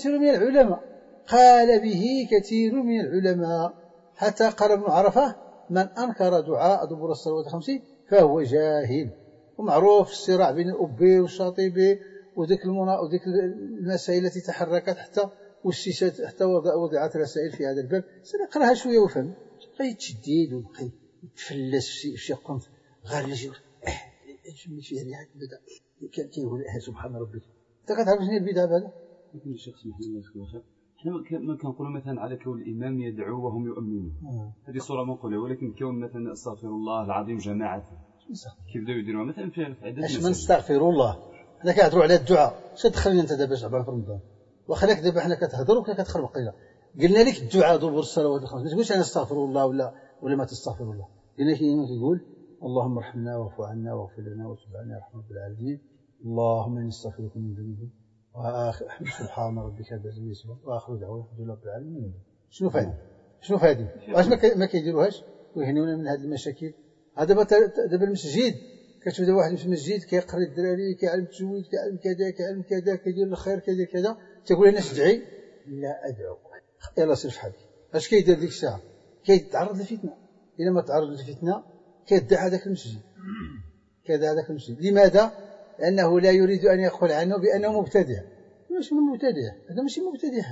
به كثير من العلماء حتى قال ابن عرفة من أنكر دعاء دبر الصلوات الخمس فهو جاهل. ومعروف الصراع بين الأبي والشاطبي وذيك المسائل التي تحركت حتى والسيسات حتى وضعت رسائل في هذا الباب. سنقرأها شوية وفهم بقى يتشديد وبقى يتفلس في شي قنف غير لجي تجمي فيها ريحة البدع كيقول سبحان ربك. انت كتعرف شنو هي البدع هذا؟ يمكن الشخص محمد الخير حنا كنقولوا مثلا على كون الإمام يدعو وهم يؤمنون، هذه صورة منقولة. ولكن كون مثلا استغفر الله العظيم جماعة كيبداو يديروها مثلا في عدة اش من استغفر الله. حنا كنهضروا على الدعاء، اش تدخلنا انت دابا شعبان في رمضان؟ وخلاك دابا حنا كتهضر وكتخربق لنا. قلنا لك الدعاء دبر الصلوات الخمس، ما تقولش انا استغفر الله ولا ما تستغفر الله. قلنا لك كيقول اللهم ارحمنا واعف عنا واغفر لنا وتب علينا يا رب العالمين، اللهم اني استغفرك من ذنوبي واخر سبحان ربك رب العزة عما واخر دعوة الحمد لله رب العالمين. شنو في هذه؟ واش ما كيديروهاش ويهنيونا من هذه المشاكل؟ هذا دابا المسجد كتشوف دابا واحد في المسجد كيقري الدراري كيعلم التجويد كيعلم كذا كيدير الخير كيدير كذا، تقول الناس ادعي لا ادعو يلا سير فحالك. اش كيدير ديك الساعه؟ كيتعرض للفتنه. الا ما تعرض للفتنه كيدعي هذاك المسجد. لماذا؟ لانه لا يريد ان يقول عنه بانه مبتدع. ماشي مبتدع، هذا ماشي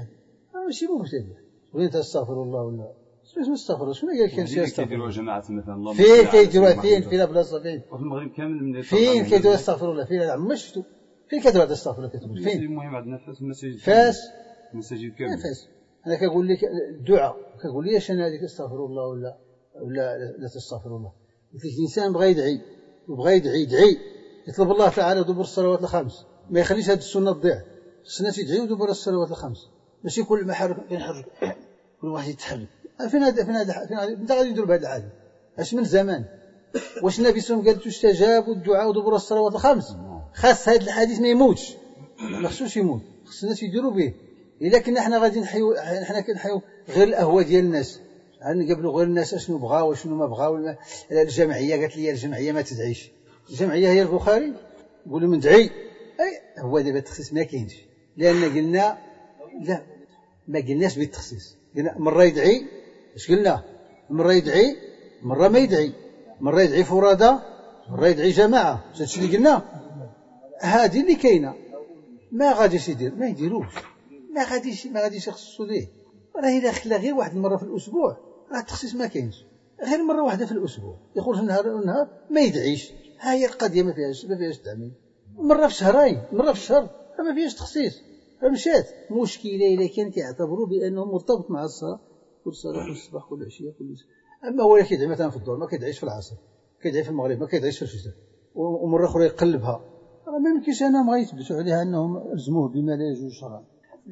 مبتدع. وانت استغفر الله ولا شنو استغفر الله؟ شنو قال كاين كيديروا جماعه مثلا الله فين كيديروها؟ فين لا بلاصه فين وفي المغرب كامل فين كيديروا استغفر الله؟ فين ما شفتوا فين كيديروا هذا استغفر الله؟ كتقول فين؟ المهم عندنا فاس المساجد كامل فاس. انا كنقول لك الدعاء كنقول لي اش انا هذيك استغفر الله ولا لا تستغفر الله. قلت لك الانسان بغى يدعي يطلب الله تعالى دبر الصلوات الخمس، ما يخليش هذه السنه تضيع. السنه يدعي ودبر الصلوات الخمس، ماشي كل ما حرك ينحرك كل واحد يتحرك. فين هذا انت غادي ندير بهذا العاده؟ اش من زمان؟ واش النبي صلى الله عليه وسلم قال تستجاب الدعاء ودبر الصلوات الخمس؟ خاص هذا الحديث ما يموتش، ما خصوش يموت، خص الناس يديروا به. الا كنا حنا غادي نحيو غير الاهواء ديال الناس، نقبلوا غير الناس اشنو بغاو وشنو ما بغاو. الجمعيه قالت لي الجمعيه ما تدعيش، الجمعيه هي البخاري يقولوا من دعي هو دابا التخصيص ما كاينش. لان قلنا لا ما قلناش بالتخصيص، قلنا مره يدعي اش قلنا؟ مره يدعي مره ما يدعي، مره يدعي فرادى مره يدعي جماعه. هادشي اللي قلنا، هذه اللي كاينه. ما غاديش يدير ما يديروش، ما غاديش يخصصوا ليه. راه الا خلا غير واحد المره في الاسبوع راه التخصيص ما كاينش. غير مره واحده في الاسبوع يخرج نهار ما يدعيش، ها هي القضية ما فيهاش تعميم، مرة في شهرين مرة في الشهر ما فيهاش تخصيص، فمشات مشكلة إلا كان كيعتبروا بأنه مرتبط مع الصلاة، كل صلاة كل صباح كل عشية كل شيء. أما هو كيدعي مثلا في الظهر ما كيدعيش في العصر، كيدعي في المغرب ما كيدعيش في الفجر، ومرة أخرى يقلبها، ما يمكنش أنا ما يثبتوا عليها أنهم ألزموه بما لا يجوز شرعا.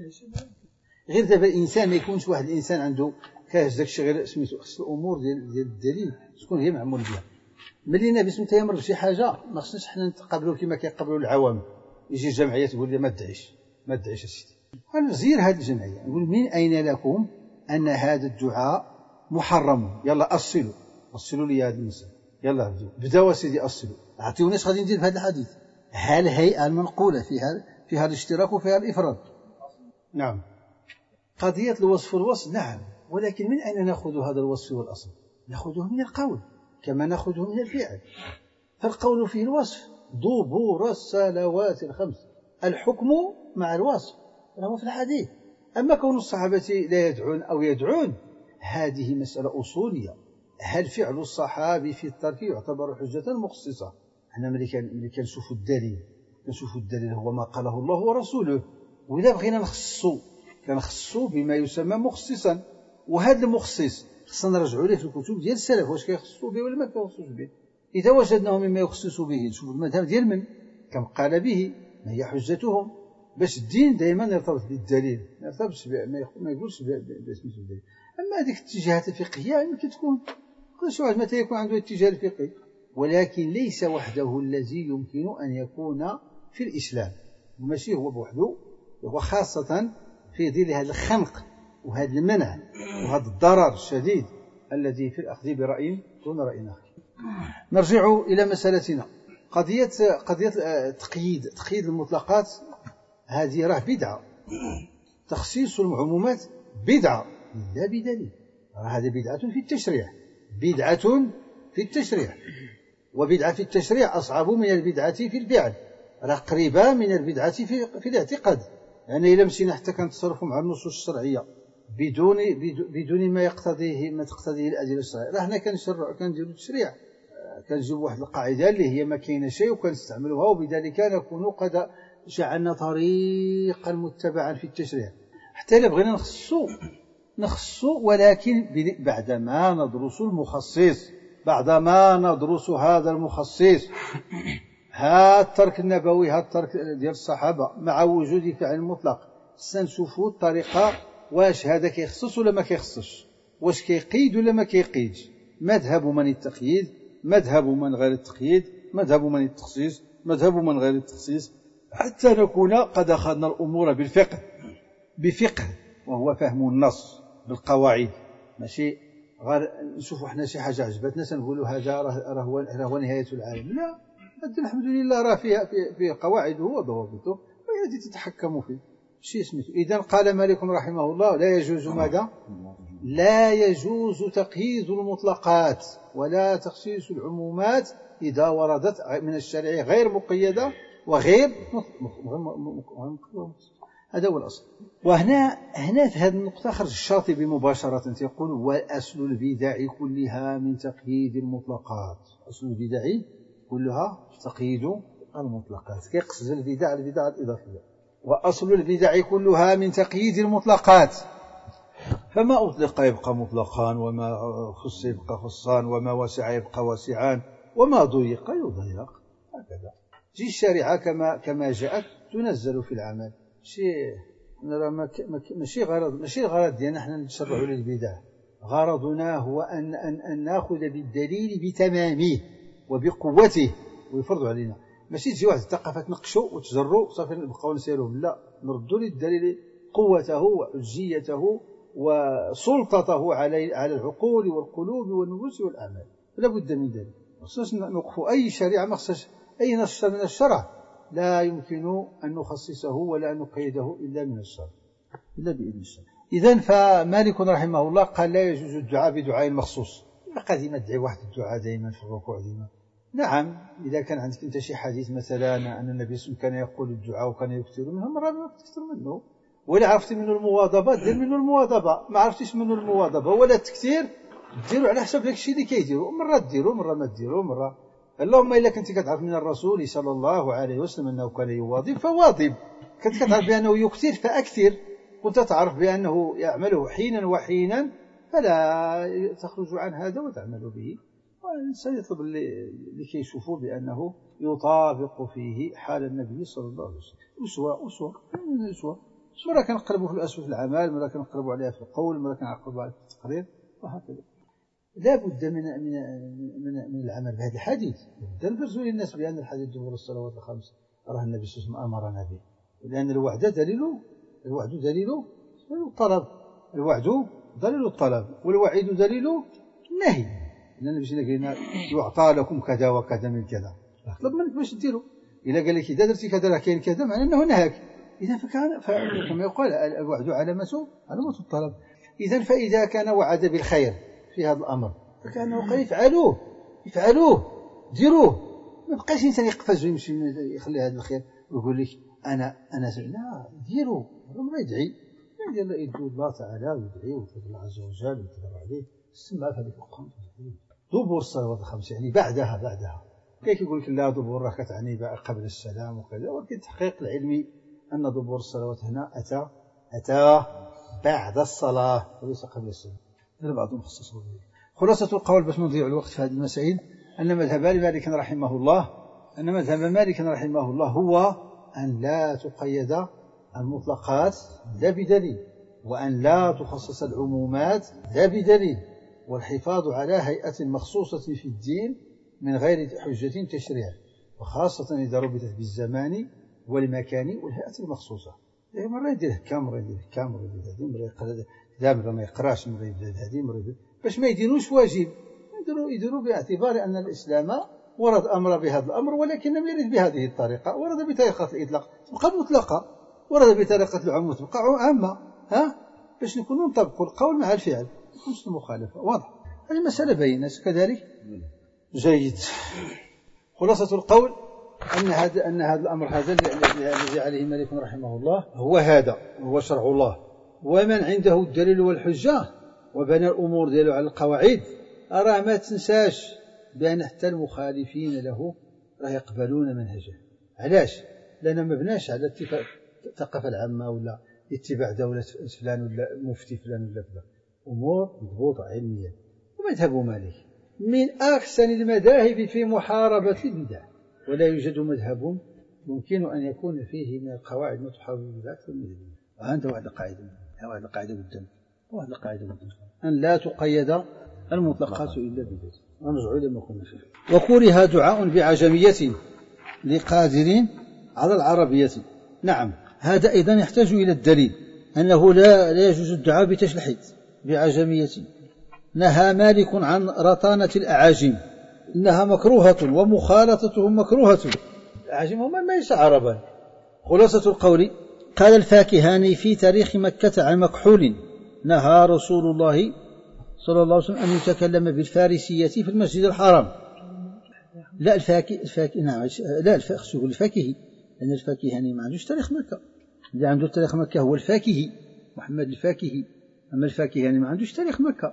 غير دابا الإنسان ما يكونش واحد الإنسان عنده كاش داكشي غير سميتو، خص الأمور ديال الدليل تكون هي معمول بها. ملي النبي سميتو يمر بشي حاجة ما خصناش حنا نتقابلوا كما كيقابلوا العوام، يجي الجمعية تقول لي ما تدعيش أسيدي، أنا نزير هذه الجمعية نقول من أين لكم أن هذا الدعاء محرم؟ يلا أصلوا لي هذا المسألة، يلا بداوا سيدي أصلوا، أعطيوني اش غادي ندير في هذا الحديث. هل هيئة المنقولة فيها الاشتراك وفيها الإفراد؟ نعم. قضية الوصف والوصف نعم، ولكن من أين نأخذ هذا الوصف والأصل؟ نأخذه من القول كما نأخذه من الفعل. فالقول فيه الوصف، دبور الصلوات الخمس، الحكم مع الوصف هو في الحديث. أما كون الصحابة لا يدعون أو يدعون هذه مسألة أصولية. هل فعل الصحابي في الترك يعتبر حجة مخصصة؟ احنا ملي كنشوفوا الدليل هو ما قاله الله ورسوله، وإذا بغينا كنخصو بما يسمى مخصصا، وهذا المخصص خصنا نرجعوا ليه في الكتب ديال السلف، واش كيخصوا به ولا ما كيخصوش به. إذا وجدناه مما يخصص به نشوفوا المذهب ديال من كم قال به، ما هي حجتهم، باش الدين دائما يرتبط بالدليل، ما يرتبطش ما يقولش باسم الدليل. أما هذيك الاتجاهات الفقهية يمكن تكون كل واحد متى يكون عنده اتجاه الفقهي، ولكن ليس وحده الذي يمكن أن يكون في الإسلام، وماشي هو بوحده، وخاصة في ظل هذا الخنق وهذا المنع وهذا الضرر الشديد الذي في الأخذ برأي دون رأي آخر. نرجع إلى مسألتنا، قضية تقييد المطلقات، هذه راه بدعة. تخصيص العمومات بدعة لا بدليل، هذه بدعة في التشريع، وبدعة في التشريع أصعب من البدعة في الفعل، راه قريبة من البدعة في الاعتقاد. يعني إذا مشينا حتى كنتصرفوا مع النصوص الشرعية بدون ما تقتضيه الأدلة الشرعية، راه حنا كنديروا التشريع، كنجيبوا واحد القاعدة اللي هي ما كاينه شيء وكنستعملوها، وبذلك نكون قد جعلنا طريقا متبعا في التشريع. حتى إذا بغينا نخصو ولكن بعدما ندرس المخصص، بعدما ندرس هذا المخصص، ها الترك النبوي، ها الترك ديال الصحابة مع وجود فعل مطلق، سنشوفوا الطريقة واش هذا كيخصص ولا ما كيخصصش، واش كيقيد ولا ما كيقيدش، مذهب من التقييد، مذهب من غير التقييد، مذهب من التخصيص، مذهب من غير التخصيص، حتى نكون قد أخذنا الأمور بفقه وهو فهم النص بالقواعد، ماشي غير نشوفوا حنا شي حاجة عجبتنا سنقولوا هذا راه هو نهاية العالم. لا، الحمد لله راه فيه قواعده وضوابطه وهي التي تتحكم فيه. شيء اسمه. إذن قال مالك رحمه الله لا يجوز ماذا؟ لا يجوز تقييد المطلقات ولا تخصيص العمومات إذا وردت من الشرع غير مقيدة وغير هذا هو الأصل. وهنا في هذه النقطة خرج الشاطبي مباشرة يقول وأصل البدع كلها من تقييد المطلقات. أصل البدع كلها تقييد المطلقات، كيقصد البدع الإضافية. وأصل البدع كلها من تقييد المطلقات، فما أطلق يبقى مطلقان، وما خص يبقى خصان، وما وسع يبقى واسعان، وما ضيق يضيق، هكذا. جي الشريعة كما جاءت تنزل في العمل. ماشي الغرض ديالنا حنا نشرعوا للبدع، غرضنا هو أن نأخذ بالدليل بتمامه وبقوته ويفرض علينا. ماشي تجي واحد الثقافة تنقشوا وتجروا صافي نبقاو نسيروا، لا، نردوا للدليل قوته وحجيته وسلطته على العقول والقلوب والنفوس والأعمال. لا بد من ذلك. خصوصا نوقفوا أي شريعة، ما خصهاش أي نص من الشرع لا يمكن أن نخصصه ولا أن نقيده إلا من الشرع، إلا بإذن الشرع. إذن فمالك رحمه الله قال لا يجوز الدعاء بدعاء مخصوص. قد ما تدعي واحد الدعاء دائما في الركوع دائما. نعم، إذا كان عندك أنت شي حديث مثلا أن النبي صلى الله عليه وسلم كان يقول الدعاء وكان يكثر منه، مرة ما تكثر منه، ولا عرفت منه المواظبة دير منه المواظبة، ما عرفتش منه المواظبة ولا التكثير ديروا على حسب داك الشيء اللي كيديروا، مرة ديروا مرة ما ديروا، مرة اللهم إلا كنت كتعرف من الرسول صلى الله عليه وسلم أنه كان يواظب فواظب، كنت كتعرف بأنه يكثر فأكثر، كنت تعرف بأنه يعمله حينا وحينا فلا تخرج عن هذا وتعمل به. والإنسان يطلب لكي يشوفوا بأنه يطابق فيه حال النبي صلى الله عليه وسلم. أسوة مرة كنقلبوا في الأسوة في العمل، مرة كنقلبوا عليها في القول، مرة كنقلبوا عليها في التقرير، وهكذا. لا بد من العمل بهذا الحديث. بد نبرزوا للناس بأن الحديث دبر الصلوات الخمس راه النبي صلى الله عليه وسلم أمرنا به، لأن الوعد دليل الطلب، الوعد دليل الطلب والوعيد دليل النهي. لأن النبي صلى الله عليه وسلم يعطى لكم كذا وكذا من كذا، طلب منك باش ديروا. إلا قال لك إذا درتي كذا راه كاين كذا، معناه أنه نهاك. إذا كما يقال الوعد علامة الطلب. إذا فإذا كان وعد بالخير في هذا الأمر فكأنه قال يفعلوه ديروه. ما بقاش إنسان يقفز ويمشي يخلي هذا الخير ويقول لك أنا لا ديروا. ما يدعي يدعو الله تعالى ويدعي ويتوب الله عز وجل ويتضرع عليه. السماء في هذه الأوقات دبر الصلوات الخمس، يعني بعدها كيف يقول لك لا دبر راه كتعني قبل السلام وكذا، ولكن التحقيق العلمي أن دبر الصلوات هنا أتى بعد الصلاة وليس قبل السلام. هذا بعضهم خصصه. خلاصة القول باش نضيع الوقت في هذه المسائل أن مذهب مالك رحمه الله هو أن لا تقيد المطلقات لا بدليل، وأن لا تخصص العمومات لا بدليل، والحفاظ على هيئة مخصوصة في الدين من غير حجة تشريع، وخاصة إذا ربطت بالزمان والمكان والهيئة المخصوصة. مرة يدير هكا مرة يدير هذه، مرة يقرأ كتاب ما يقراش، مرة يبدا هذه مرة باش ما يديروش واجب، يديروا باعتبار أن الإسلام ورد أمر بهذا الأمر، ولكن لم يرد بهذه الطريقة، ورد بطريقة الإطلاق تبقى مطلقة، ورد بطريقة العموم تبقى عامة. باش نكونوا نطبقوا القول مع الفعل مش المخالفة. واضح هذه مسألة بينة كذلك. جيد. خلاصة القول أن هذا الأمر هذا الذي عليه مالك رحمه الله هو شرع الله، ومن عنده الدليل والحجة وبنى الأمور ديالو على القواعد أرى ما تنساش بأن حتى المخالفين له راه يقبلون منهجه. علاش؟ لأنه ما بناش على الثقافة العامة ولا اتباع دولة فلان ولا مفتي فلان ولا كذا، أمور مضبوطة علميا. ومذهب مالك من أحسن المذاهب في محاربة البدع، ولا يوجد مذهب يمكن أن يكون فيه من القواعد ما تحارب البدع أكثر من ذلك. وعنده واحد القاعدة قدام أن لا تقيد المطلقات إلا بدليل. ونرجع إلى ما كنا فيه. وكره دعاء بعجمية لقادر على العربية. نعم، هذا أيضا يحتاج إلى الدليل أنه لا يجوز الدعاء بتشلحيت بعجمية. نهى مالك عن رطانة الأعاجم، إنها مكروهة ومخالطتهم مكروهة. الأعاجم هم ليس عربا. خلاصة القول قال الفاكهاني في تاريخ مكة عن مكحول نهى رسول الله صلى الله عليه وسلم أن يتكلم بالفارسية في المسجد الحرام. لا الفاكهي، لأن الفاكهاني ما عندوش تاريخ مكة، اللي عنده تاريخ مكة هو الفاكهي محمد الفاكهي، أما الفاكهاني ما عندوش تاريخ مكة.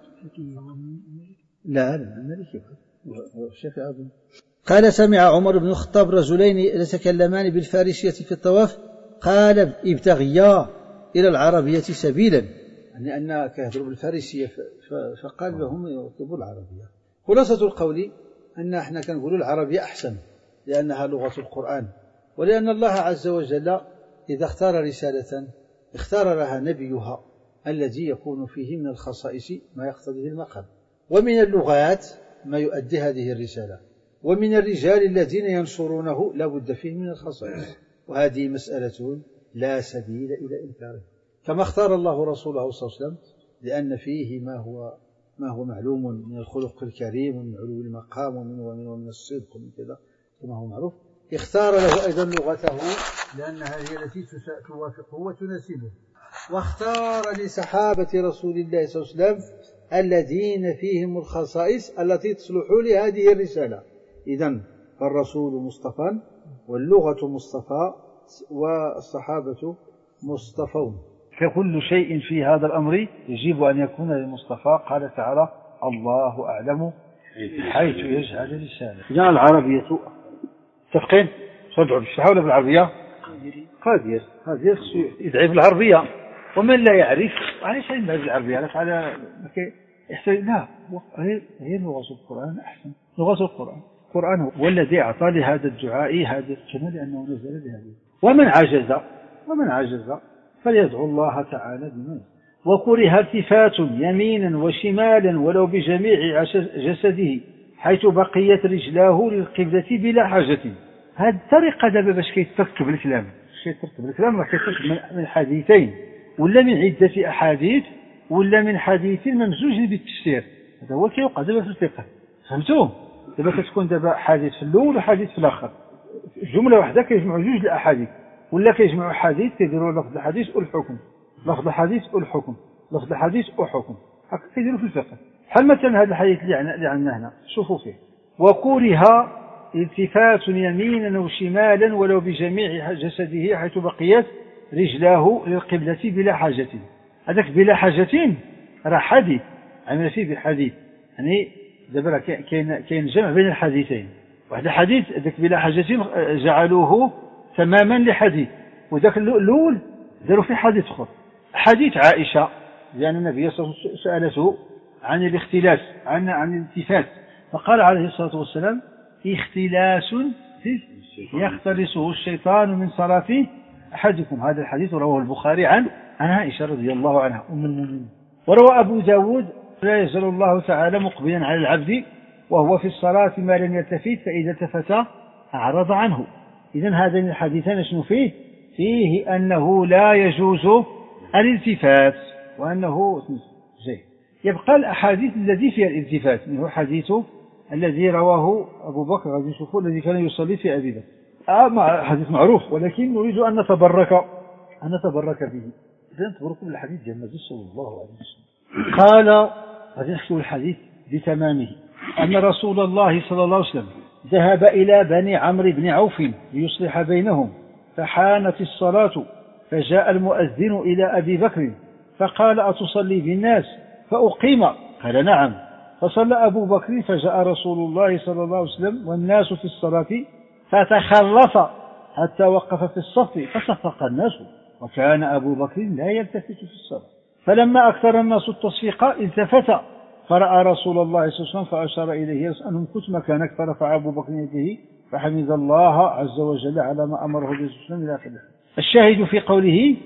لا المالكي الشافعي أظن. قال سمع عمر بن الخطاب رجلين يتكلمان بالفارسية في الطواف، قال ابتغيا إلى العربية سبيلا، يعني أن كيهضروا بالفارسية فقال لهم يطلبوا العربية. خلاصة القول أن احنا كنقولوا العربية أحسن لأنها لغة القرآن، ولأن الله عز وجل إذا اختار رسالة اختار لها نبيها الذي يكون فيه من الخصائص ما يقتضيه المقام، ومن اللغات ما يؤدي هذه الرسالة، ومن الرجال الذين ينشرونه لا بد فيه من الخصائص، وهذه مسألة لا سبيل إلى إنكاره. كما اختار الله رسوله صلى الله عليه وسلم لأن فيه ما هو معلوم من الخلق الكريم ومن علو المقام ومن الصدق ومن كذا كما هو معروف. اختار له أيضا لغته لأنها هي التي توافقه وتناسبه. واختار لصحابة رسول الله صلى الله عليه وسلم الذين فيهم الخصائص التي تصلح لهذه الرسالة. إذن فالرسول مصطفى واللغة مصطفى والصحابة مصطفون. فكل شيء في هذا الأمر يجب أن يكون للمصطفى. قال تعالى الله أعلم حيث يجعل لسانه. إذا العربية متفقين؟ تدعو بالشرح ولا بالعربية؟ قادر يدعي بالعربية. ومن لا يعرف علاش يدعي بالعربية؟ علاش على لا هي لغة القرآن أحسن. لغة القرآن هو الذي أعطى لهذا الدعاء هذا الكلمة لأنه نزل بهذه. ومن عجز فليدعو الله تعالى بما. وكره التفات يمينا وشمالا ولو بجميع جسده حيث بقيت رجلاه للقبلة بلا حاجة. هذه الطريقة دابا باش كيتركب الكلام راه كيتركب من حديثين ولا من عدة أحاديث ولا من حديث ممزوج بالتفسير. هذا هو كيوقع دابا في الفقه. فهمتوا؟ دابا كتكون دابا حديث في الأول وحديث في الآخر، جملة واحدة كيجمعوا جوج الأحاديث، ولا كيجمعوا حديث كيديروا لفظ الحديث والحكم، لفظ الحديث والحكم، لفظ الحديث وحكم، هكا كيديروا في الفقه. بحال مثلا هذا الحديث اللي عندنا هنا شوفوا فيه: وكره التفات يمينا وشمالا ولو بجميع جسده حيث بقيت رجلاه للقبلة بلا حاجة. هذاك بلا حاجة راه حديث عمل فيه بحديث، يعني دابا كاين جمع بين الحديثين. واحد الحديث ذاك بلا حاجة جعلوه تماما لحديث، وذاك الأول داروا في حديث آخر. حديث عائشة لأن النبي صلى الله عليه وسلم سألته عن الاختلاس عن الالتفات، فقال عليه الصلاة والسلام: اختلاس يختلسه الشيطان من صلاة أحدكم. هذا الحديث رواه البخاري عن عائشة رضي الله عنها أم المؤمنين. وروى أبو داود: لا يزال الله تعالى مقبلا على العبد وهو في الصلاة ما لم يلتفت فإذا التفت أعرض عنه. إذن هذين الحديثان شنو فيه أنه لا يجوز الالتفات وأنه زين. يبقى الأحاديث التي فيها الالتفات، منه حديث الذي رواه أبو بكر غادي نشوفوا الذي كان يصلي في أبي بكر، حديث معروف، ولكن نريد أن نتبرك به. إذن تبركوا بالحديث ديال النبي صلى الله عليه وسلم. قال غادي نحكوا الحديث بتمامه: أن رسول الله صلى الله عليه وسلم ذهب إلى بني عمرو بن عوف ليصلح بينهم، فحانت الصلاة فجاء المؤذن إلى أبي بكر فقال: أتصلي بالناس؟ فأقيم. قال: نعم. فصلى أبو بكر فجاء رسول الله صلى الله عليه وسلم والناس في الصلاة فتخلف حتى وقف في الصف فصفق الناس، وكان أبو بكر لا يلتفت في الصلاة. فلما أكثر الناس التصفيق التفت فرأى رسول الله صلى الله عليه وسلم فأشار إليه يسألهم: كنت مكانك؟ فرفع أبو بكر يده فحمد الله عز وجل على ما أمره به صلى الله عليه وسلم إلى آخره. الشاهد في قوله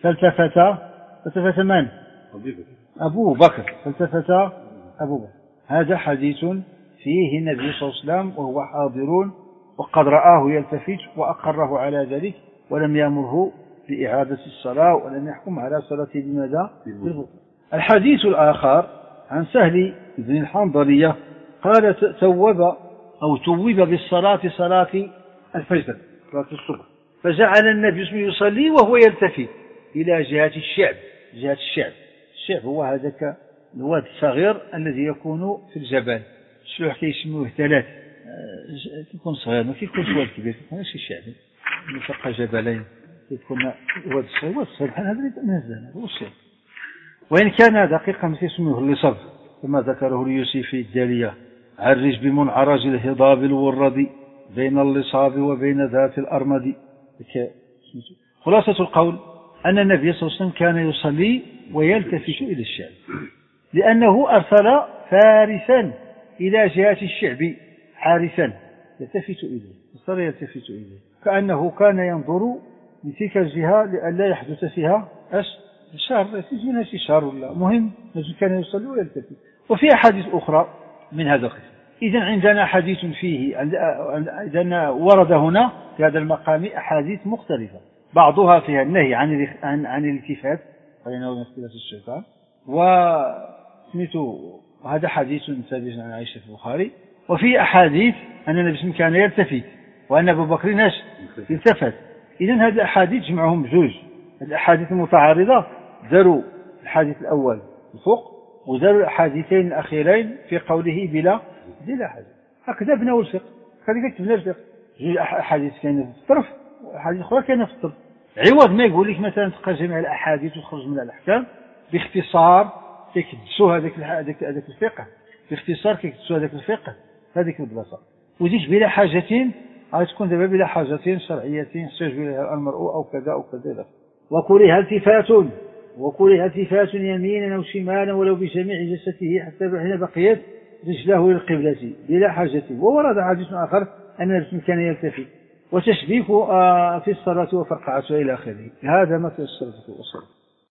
فالتفت من؟ أبو بكر. فالتفت أبو بكر. هذا حديث فيه النبي صلى الله عليه وسلم وهو حاضر وقد رآه يلتفت وأقره على ذلك ولم يأمره بإعادة الصلاة ولم يحكم على صلاته بماذا؟ بالبطلان. الحديث الآخر عن سهل بن الحنظلية قال: توب بالصلاة صلاة الفجر صلاة الصبح، فجعل النبي يصلي وهو يلتفت إلى جهة الشعب. الشعب هو هذاك الواد الصغير الذي يكون في الجبل، الشلوح كيسموه ثلاث، كيكون صغير ما كيكونش واد كبير، كيكون شي شعب مشق جبلين، كيكون واد الصغير بحال هذا اللي نزل هو الشعب. وإن كان دقيقا يسموه اللصب كما ذكره اليوسفي الدالية: عرج بمنعرج الهضاب الورد بين اللصاب وبين ذات الأرمد. خلاصة القول أن النبي صلى الله عليه وسلم كان يصلي ويلتفت إلى الشعب، لأنه أرسل فارسا إلى جهة الشعب حارسا يلتفت إليه، كأنه كان ينظر من تلك الجهة لئلا يحدث فيها شر، يجينا شي شر ولا مهم، كان يصلي ويلتفت. وفي أحاديث أخرى من هذا القسم. إذن عندنا حديث فيه، إذن ورد هنا في هذا المقام أحاديث مختلفة، بعضها فيها النهي عن الالتفات فإنه من اختلاس الشيطان، وهذا حديث ثابت عن عائشة في البخاري. وفي أحاديث أن النبي صلى الله عليه وسلم كان يلتفت وأن أبو بكر التفت. إذن هذه الأحاديث جمعهم بجوج. الأحاديث المتعارضة داروا الحديث الأول الفوق وداروا الحديثين الأخيرين في قوله بلا حاجة. هكذا بنوا الفقه، هكذا كتبنا الفقه. جوج أحاديث كاينة في الطرف وأحاديث أخرى كاينة في الطرف، عوض ما يقول لك مثلا تلقى جميع الأحاديث وتخرج من الأحكام باختصار تكدسوا هذاك الفقه باختصار كيكتسوا هذاك الفقه هذيك البلاصة، ويجيك بلا حاجة غتكون دابا بلا حاجة شرعية يحتاج إليها المرء أو كذا أو كذا. وكره التفات يمينا أو شمالا ولو بجميع جسده حتى حين بقيت رجله للقبلة بلا حاجة. وورد حديث آخر أن الرسول كان يلتفت، وتشبيك في الصلاة وفرقعتها إلى آخره. هذا ما تيسر.